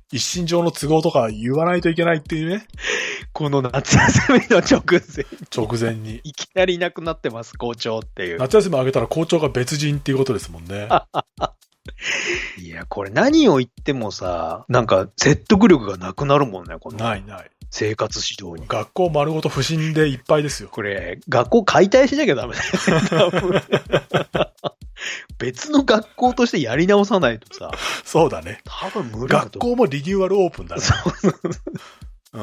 一身上の都合とか言わないといけないっていうね。 この夏休みの直前。 直前に。 いきなりいなくなってます、校長っていう。 夏休みあげたら校長が別人っていうことですもんね。 いや、これ何を言ってもさ、なんか説得力がなくなるもんね、この。 ないない。 生活指導に。 学校丸ごと不審でいっぱいですよ。 これ、学校解体しなきゃダメだよね。別の学校としてやり直さないとさ。 そうだね。 多分無理だと。 学校もリニューアルオープンだね。 そうそうそう。 うん。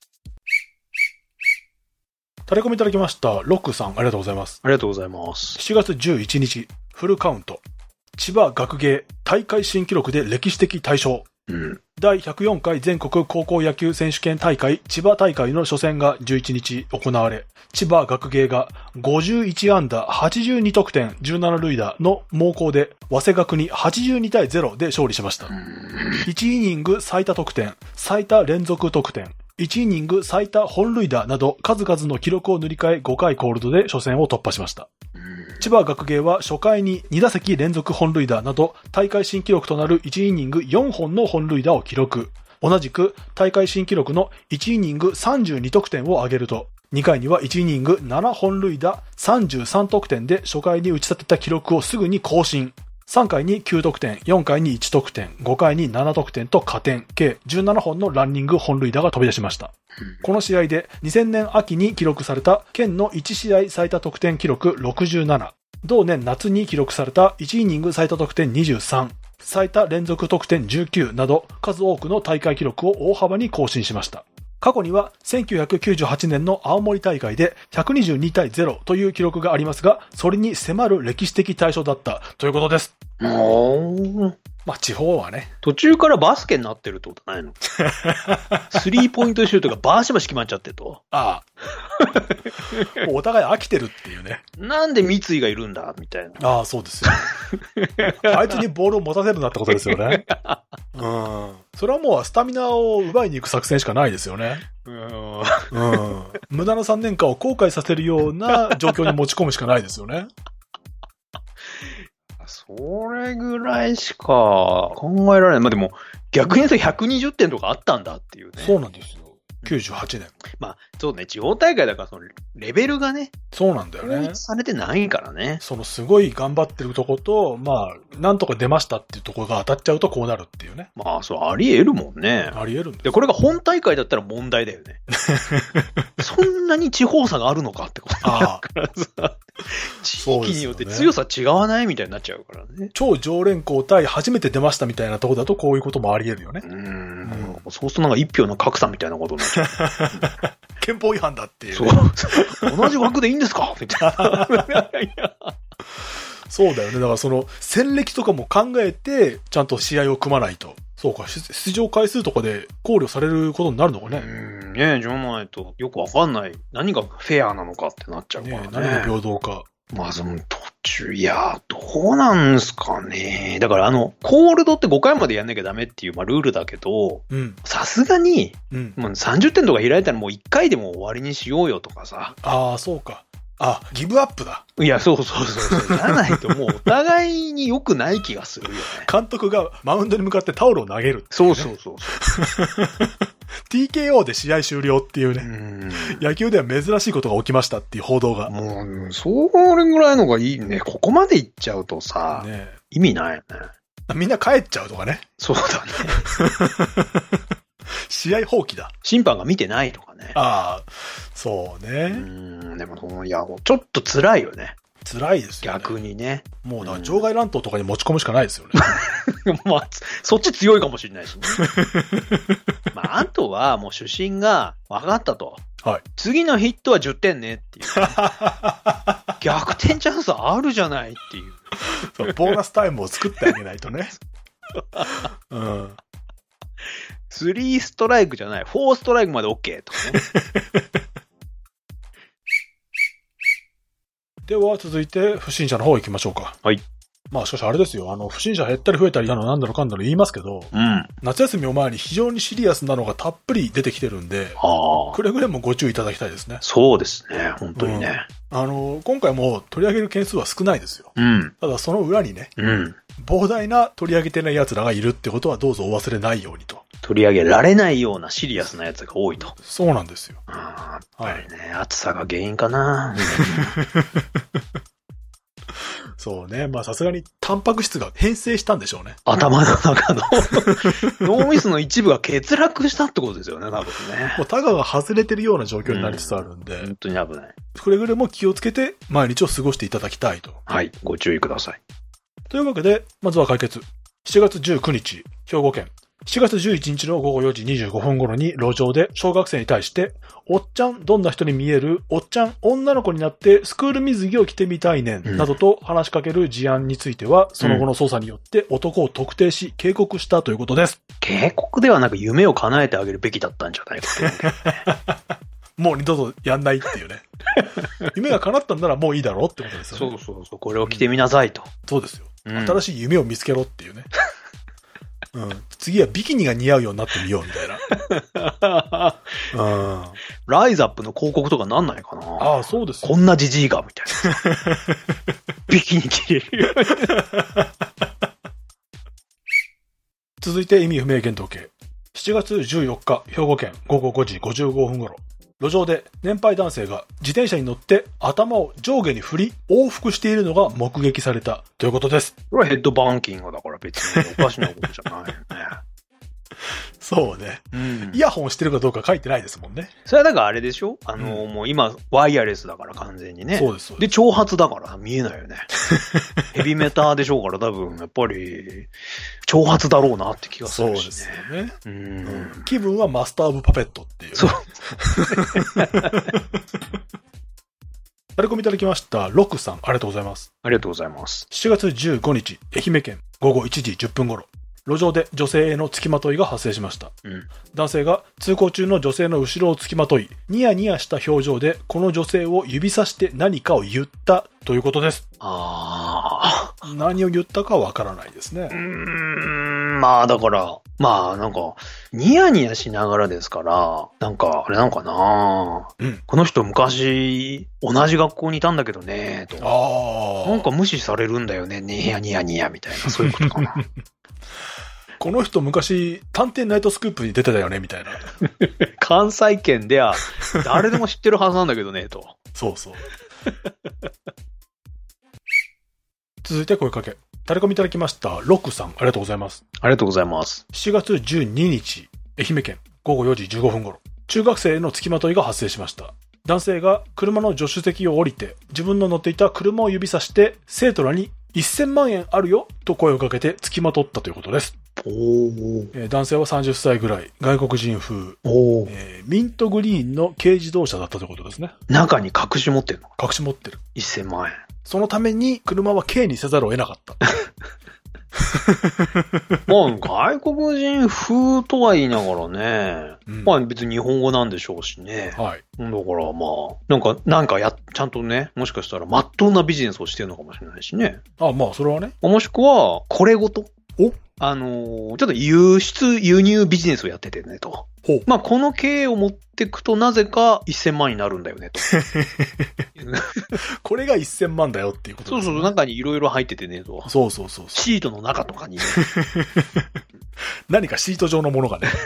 タレコミいただきました。ロックさん、ありがとうございます。 ありがとうございます。 しちがつじゅういちにち、フルカウント。千葉学芸大会新記録で歴史的大勝。 うん、 だいひゃくよんかい全国高校野球選手権大会千葉大会の初戦がじゅういちにち行われ、千葉学芸がごじゅういちあんだはちじゅうにとくてんじゅうななるいだの猛攻で早稲学にはちじゅうにたいゼロで勝利しました。いちイニング最多得点、最多連続得点、いちイニング最多本塁打など数々の記録を塗り替えごかいコールドで初戦を突破しました。千葉学芸は初回ににだせき連続本塁打など大会新記録となるいちイニングよんほんの本塁打を記録。同じく大会新記録のいちイニングさんじゅうにとくてんを挙げると、にかいにはいちイニングななほん塁打さんじゅうさんとくてんで初回に打ち立てた記録をすぐに更新。さんかいにきゅうとくてん、よんかいにいちとくてん、ごかいにななとくてんと加点、計じゅうななほんのランニング本塁打が飛び出しました。この試合でにせんねん秋に記録された県のいちしあい最多得点記録ろくじゅうなな、同年夏に記録されたいちイニング最多得点にじゅうさん、最多連続得点じゅうきゅうなど数多くの大会記録を大幅に更新しました。過去にはせんきゅうひゃくきゅうじゅうはちねんの青森大会でひゃくにじゅうにたいゼロという記録がありますが、それに迫る歴史的大勝だったということです。まあ地方はね。 途中からバスケになってるってことないの？スリーポイントシュートがバーシバシ決まっちゃってると。 ああ。もうお互い飽きてるっていうね。 なんで三井がいるんだみたいな。 ああ、そうですよ。あいつにボールを持たせるなってことですよね。うん。それはもうスタミナを奪いに行く作戦しかないですよね。うん。うん。無駄なさんねんかんを後悔させるような状況に持ち込むしかないですよね。 それぐらいしか考えられない。まあでも逆に言うとひゃくにじゅってんとかあったんだっていうね。 そうなんですよ。きゅうじゅうはちねん。 まあそうね、地方大会だからそのレベルがね。 そうなんだよね。 統一されてないからね。 そのすごい頑張ってるとこと、まあ、なんとか出ましたっていうところが当たっちゃうとこうなるっていうね。 まあそう、あり得るもんね。 あり得るんです。 で、これが本大会だったら問題だよね。そんなに地方差があるのかってことだからさ。地域によって強さ違わないみたいになっちゃうからね。 超常連校対初めて出ましたみたいなところだとこういうこともあり得るよね。 うーん。うん、そうするとなんか一票の格差みたいなことになっちゃう。 憲法違反だっていう、 ね。そう。同じ枠でいいんですかみたいな。 そうだよね。だからその戦歴とかも考えてちゃんと試合を組まないと。そうか、出場回数とかで考慮されることになるのかね。 うん、ねえ、じゃないとよくわかんない。何がフェアなのかってなっちゃうからね。ね何が平等か。 まあ、その途中、いや、どうなんすかね。だからあの、コールドってごかいまでやんなきゃダメっていう、まあ、ルールだけど、さすがに、うん、もうさんじゅってんとか開いたらもういっかいでも終わりにしようよとかさ。 ああ、そうか。あ、ギブアップだ。 いや、そうそうそうそう。じゃないともうお互いに良くない気がするよね。 監督がマウンドに向かってタオルを投げる、ね。 そうそうそうそう。 ティーケーオー で試合終了っていうね。うん野球では珍しいことが起きましたっていう報道が。 もう、それぐらいのがいいね。ここまで行っちゃうとさ、ね、意味ないよね。 みんな帰っちゃうとかね。 そうだね。 試合放棄だ。 審判が見てないとかね。 ああ、そうね。 うん、でも、いや、ちょっと辛いよね。 辛いですよね。 逆にね。 もうだ、場外乱闘とかに持ち込むしかないですよね。 まあ、そっち強いかもしれないしね。まあ、あとはもう主審が分かったと。はい。次のヒットはじゅってんねっていう。逆転チャンスあるじゃないっていう。 そうボーナスタイムを作ってあげないとね。うん。 スリーストライクじゃない、フォーストライクまで OK とかね。 では続いて不審者の方行きましょうか。 はい。 まあしかしあれですよ、あの、不審者減ったり増えたりだのなんだのかんだの言いますけど、 うん。 夏休みを前に非常にシリアスなのがたっぷり出てきてるんで、 ああ。 くれぐれもご注意いただきたいですね。 そうですね、本当にね。 うん、あの、今回も取り上げる件数は少ないですよ。 うん。 ただその裏にね、 うん。 膨大な取り上げてない奴らがいるってことはどうぞお忘れないようにと。 取り上げられないようなシリアスなやつが多いと。 そうなんですよ。 ああ、やっぱりね、はい、暑さが原因かな。 そうね。まあさすがにタンパク質が変性したんでしょうね。 頭の中の脳みその一部が欠落したってことですよね、多分ね。 もうタガが外れてるような状況になりつつあるんで。 うん、本当に危ない。 くれぐれも気をつけて毎日を過ごしていただきたいと。 はい、ご注意ください。 というわけで、まずは解決。しちがつじゅうくにち、兵庫県。しちがつじゅういちにちのごごよじにじゅうごふん頃に路上で小学生に対して、おっちゃんどんな人に見える、おっちゃん女の子になってスクール水着を着てみたいねん、うん、などと話しかける事案については、その後の捜査によって男を特定し警告したということです。 警告ではなく夢を叶えてあげるべきだったんじゃないかと。 もう二度とやんないっていうね。夢が叶ったんならもういいだろうってことですよね。 そうそうそう。これを着てみなさいと。 うん、そうですよ、うん。新しい夢を見つけろっていうね。うん、次はビキニが似合うようになってみようみたいな。うん、 ライズアップの広告とかなんないかな。 ああ、そうですよ。 こんなジジイがみたいな。ビキニ着れるよ。 続いて意味不明幻冬系。しちがつじゅうよっか、兵庫県ごごごじごじゅうごふん頃。路上で年配男性が自転車に乗って頭を上下に振り往復しているのが目撃されたということです。 これはヘッドバンキングだから別におかしなことじゃないよね。 そうね、うん。イヤホンしてるかどうか書いてないですもんね。 それはだからあれでしょ、あの、うん、もう今ワイヤレスだから完全にね。 そうです。そうです。で、長髪だから見えないよね。ヘビメタでしょうから多分やっぱり長髪だろうなって気がするしね。 そうですよね。うん、 うん、 気分はマスター・オブ・パペットっていう、ね。そう。タレコミいただきました。ロックさん、ありがとうございます。 ありがとうございます。 しちがつじゅうごにち、愛媛県ごごいちじじゅっぷん頃。路上で女性への付きまといが発生しました、うん、男性が通行中の女性の後ろを付きまといニヤニヤした表情でこの女性を指さして何かを言ったということです。 ああ、 何を言ったかわからないですね。 うーん、まあだからまあなんかニヤニヤしながらですからなんかあれなのかな、うん、この人昔同じ学校にいたんだけどねとか、あなんか無視されるんだよねニヤニヤニヤみたいなそういうことかな。 この人昔探偵ナイトスクープに出てたよねみたいな。 関西圏では誰でも知ってるはずなんだけどねと。 そうそう。続いて声かけ。タレコミいただきましたロックさん、ありがとうございます。 ありがとうございます。 しちがつじゅうににち、愛媛県ごごよじじゅうごふん頃、中学生への付きまといが発生しました。男性が車の助手席を降りて自分の乗っていた車を指さして生徒らにせんまんえんあるよと声をかけて付きまとったということです。 おー、 えー、男性はさんじゅっさいぐらい、外国人風、おー、えー、ミントグリーンの軽自動車だったということですね。 中に隠し持ってるの？ 隠し持ってる。 せんまんえん。 そのために車は軽にせざるを得なかった。 まあ外国人風とは言いながらね、うん、まあ別に日本語なんでしょうしね。はい。だからまあ、なんか、なんかや、ちゃんとね、もしかしたら真っ当なビジネスをしてるのかもしれないしね。 あ、まあそれはね。 もしくは、これごと。おあのー、ちょっと輸出、輸入ビジネスをやっててねと。ほう。まあこの経営を持っていくとなぜかせんまんになるんだよねと。 これがせんまんだよっていうことですね。そうそう、中にいろいろ入っててねと。 そうそうそうそう。 シートの中とかにね。 何かシート状のものがね。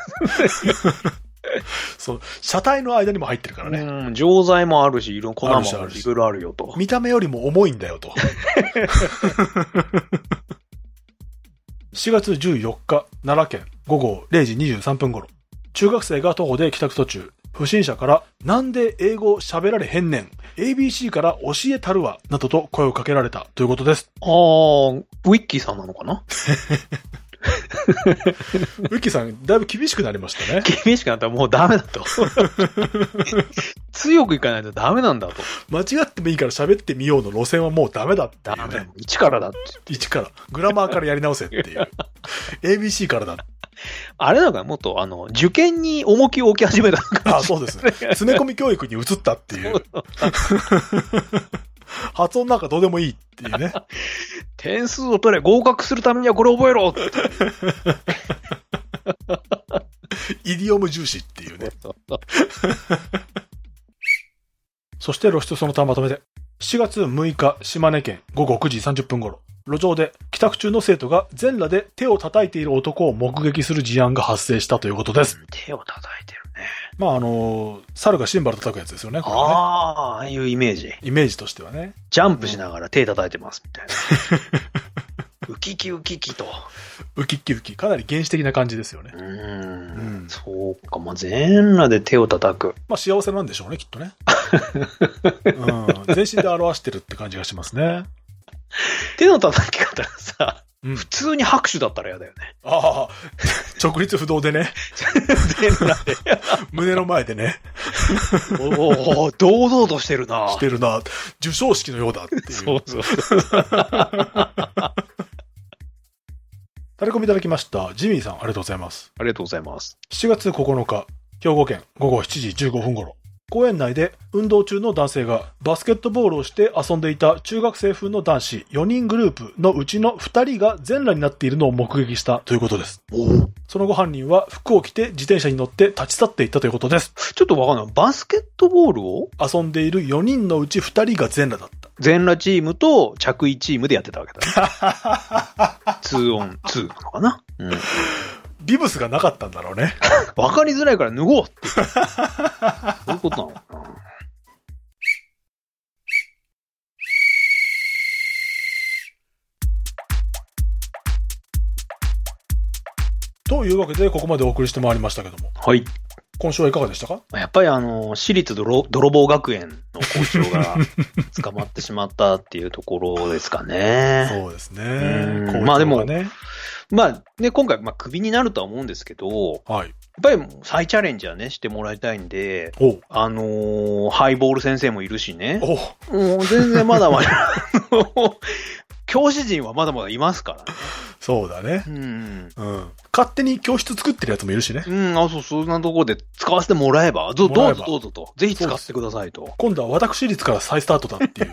そう、車体の間にも入ってるからね。 うん、錠剤もあるし、いろんな粉もあるし、いろいろあるよと。 見た目よりも重いんだよと。しちがつじゅうよっか、奈良県ごごれいじにじゅうさんぷん頃、中学生が徒歩で帰宅途中、不審者からなんで英語喋られへんねん、エービーシー から教えたるわ、などと声をかけられたということです。 あー、ウィッキーさんなのかな。 ウィッキーさん、だいぶ厳しくなりましたね。 厳しくなったらもうダメだと。強くいかないとダメなんだと。 間違ってもいいから喋ってみようの路線はもうダメだっていうね。ダメ。 一からだって。 一から。グラマーからやり直せっていう。エービーシー からだ。 あれなのかな、もっとあの、受験に重きを置き始めたのか。 あ、そうですね。詰め込み教育に移ったっていう。 発音なんかどうでもいいっていうね。 点数を取れ、合格するためにはこれ覚えろって。 イディオム重視っていうね。そして露出その他まとめて。しちがつむいか、島根県ごごくじさんじゅっぷん頃、路上で帰宅中の生徒が全裸で手を叩いている男を目撃する事案が発生したということです。 手を叩いてるね。 まああのー、猿がシンバル叩くやつですよね。これね、 ああ、ああいうイメージ。 イメージとしてはね。 ジャンプしながら手叩いてますみたいな。ウキキウキキと。 ウキキウキ。かなり原始的な感じですよね。 うーん。うん、そうか。まあ、全裸で手を叩く。 まあ幸せなんでしょうね、きっとね。うん、全身で表してるって感じがしますね。 手の叩き方がさ、 うん、 普通に拍手だったら嫌だよね。 ああ、直立不動でね。 全裸で。 胸の前でね。 おお、堂々としてるな。 してるな。授賞式のようだっていう。 そうそう。 タレコミいただきました。ジミーさん、ありがとうございます。 ありがとうございます。 しちがつここのか、兵庫県ごごしちじじゅうごふん頃。公園内で運動中の男性がバスケットボールをして遊んでいた中学生風の男子よにんグループのうちのふたりが全裸になっているのを目撃したということです。その後犯人は服を着て自転車に乗って立ち去っていったということです。 ちょっとわかんない。バスケットボールを遊んでいるよにんのうちふたりが全裸だった。 全裸チームと着衣チームでやってたわけだ。ツーオンツーなのかな、うん、 ビブスがなかったんだろうね。 わかりづらいから脱ごうって。そういうことなのかな。 というわけで、ここまでお送りしてまいりましたけども。 はい。 今週はいかがでしたか？ やっぱりあの、私立泥棒学園の校長が捕まってしまったっていうところですかね。 そうですね。 まあでも、まあね、今回、まあクビになるとは思うんですけど、はい。やっぱり再チャレンジはね、してもらいたいんで、あのー、ハイボール先生もいるしね。おもう全然まだまだ、教師陣はまだまだいますからね。そうだね。うん。うん。勝手に教室作ってるやつもいるしね。うん、あ、そう、そんなところで使わせてもらえば、どうぞどうぞと。ぜひ使ってくださいと。今度は私立から再スタートだっていう。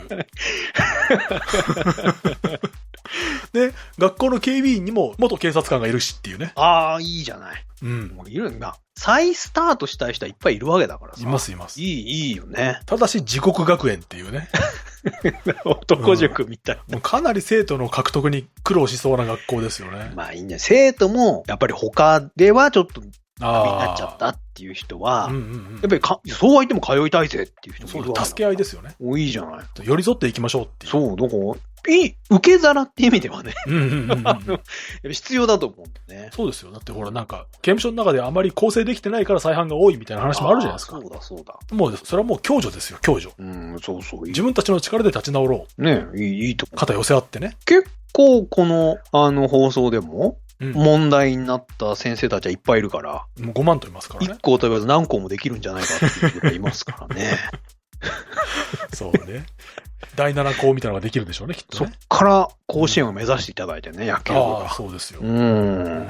で、学校の警備員にも元警察官がいるしっていうね。ああ、いいじゃない。うん。もういるんだ。再スタートしたい人はいっぱいいるわけだからさ。いますいます。いい、いいよね。ただし、自国学園っていうね。男塾みたいな、うん。もうかなり生徒の獲得に苦労しそうな学校ですよね。まあいいね。生徒も、やっぱり他ではちょっと、クビになっちゃったっていう人は、うんうんうん、やっぱりか、そうは言っても通いたいぜっていう人もいるわけだ。助け合いですよね。お、いいじゃない。寄り添っていきましょうっていう。そう、どこいい、受け皿っていう意味ではね。必要だと思うんだよね。そうですよ。だってほらなんか、刑務所の中であまり構成できてないから再犯が多いみたいな話もあるじゃないですか。そうだそうだ。もう、それはもう共助ですよ、共助。うん、そうそう。自分たちの力で立ち直ろう。ねえ、いい、いいと思う。肩寄せ合ってね。結構この、あの放送でも、うん、問題になった先生たちはいっぱいいるから。もうごまんといますからね。いっこを食べず何個もできるんじゃないかっていう人がいますからね。そうね。だいなな校みたいなのができるでしょうね、きっとね。そっから甲子園を目指していただいてね、野球部が。ああ、そうですよ。うん。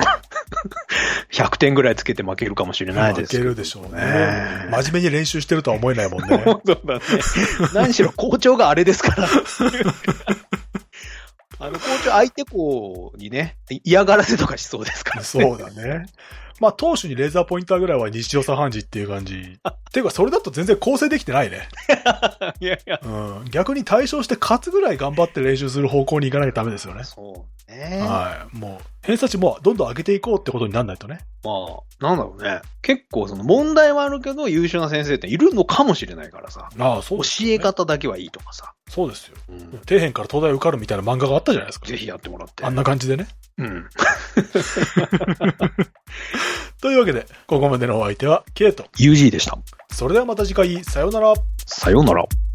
ひゃくてんぐらいつけて負けるかもしれないですけど。負けるでしょうね。真面目に練習してるとは思えないもんね。そうだね。何しろ校長があれですから。あの校長相手校にね、嫌がらせとかしそうですからね。そうだね。まあ、投手にレーザーポインターぐらいは日常茶飯事っていう感じ。ていうか、それだと全然構成できてないね。いやいや。うん。逆に対象して勝つぐらい頑張って練習する方向に行かないとダメですよね。そうね。はい。もう、偏差値もどんどん上げていこうってことにならないとね。まあ、なんだろうね。結構その問題はあるけど優秀な先生っているのかもしれないからさ。ああ、そうですね。教え方だけはいいとかさ。そうですよ。うん、底辺から東大受かるみたいな漫画があったじゃないですか。ぜひやってもらって。あんな感じでね。うん。というわけで、ここまでのお相手は、ケイト。ユージー でした。それではまた次回、さようなら。さようなら。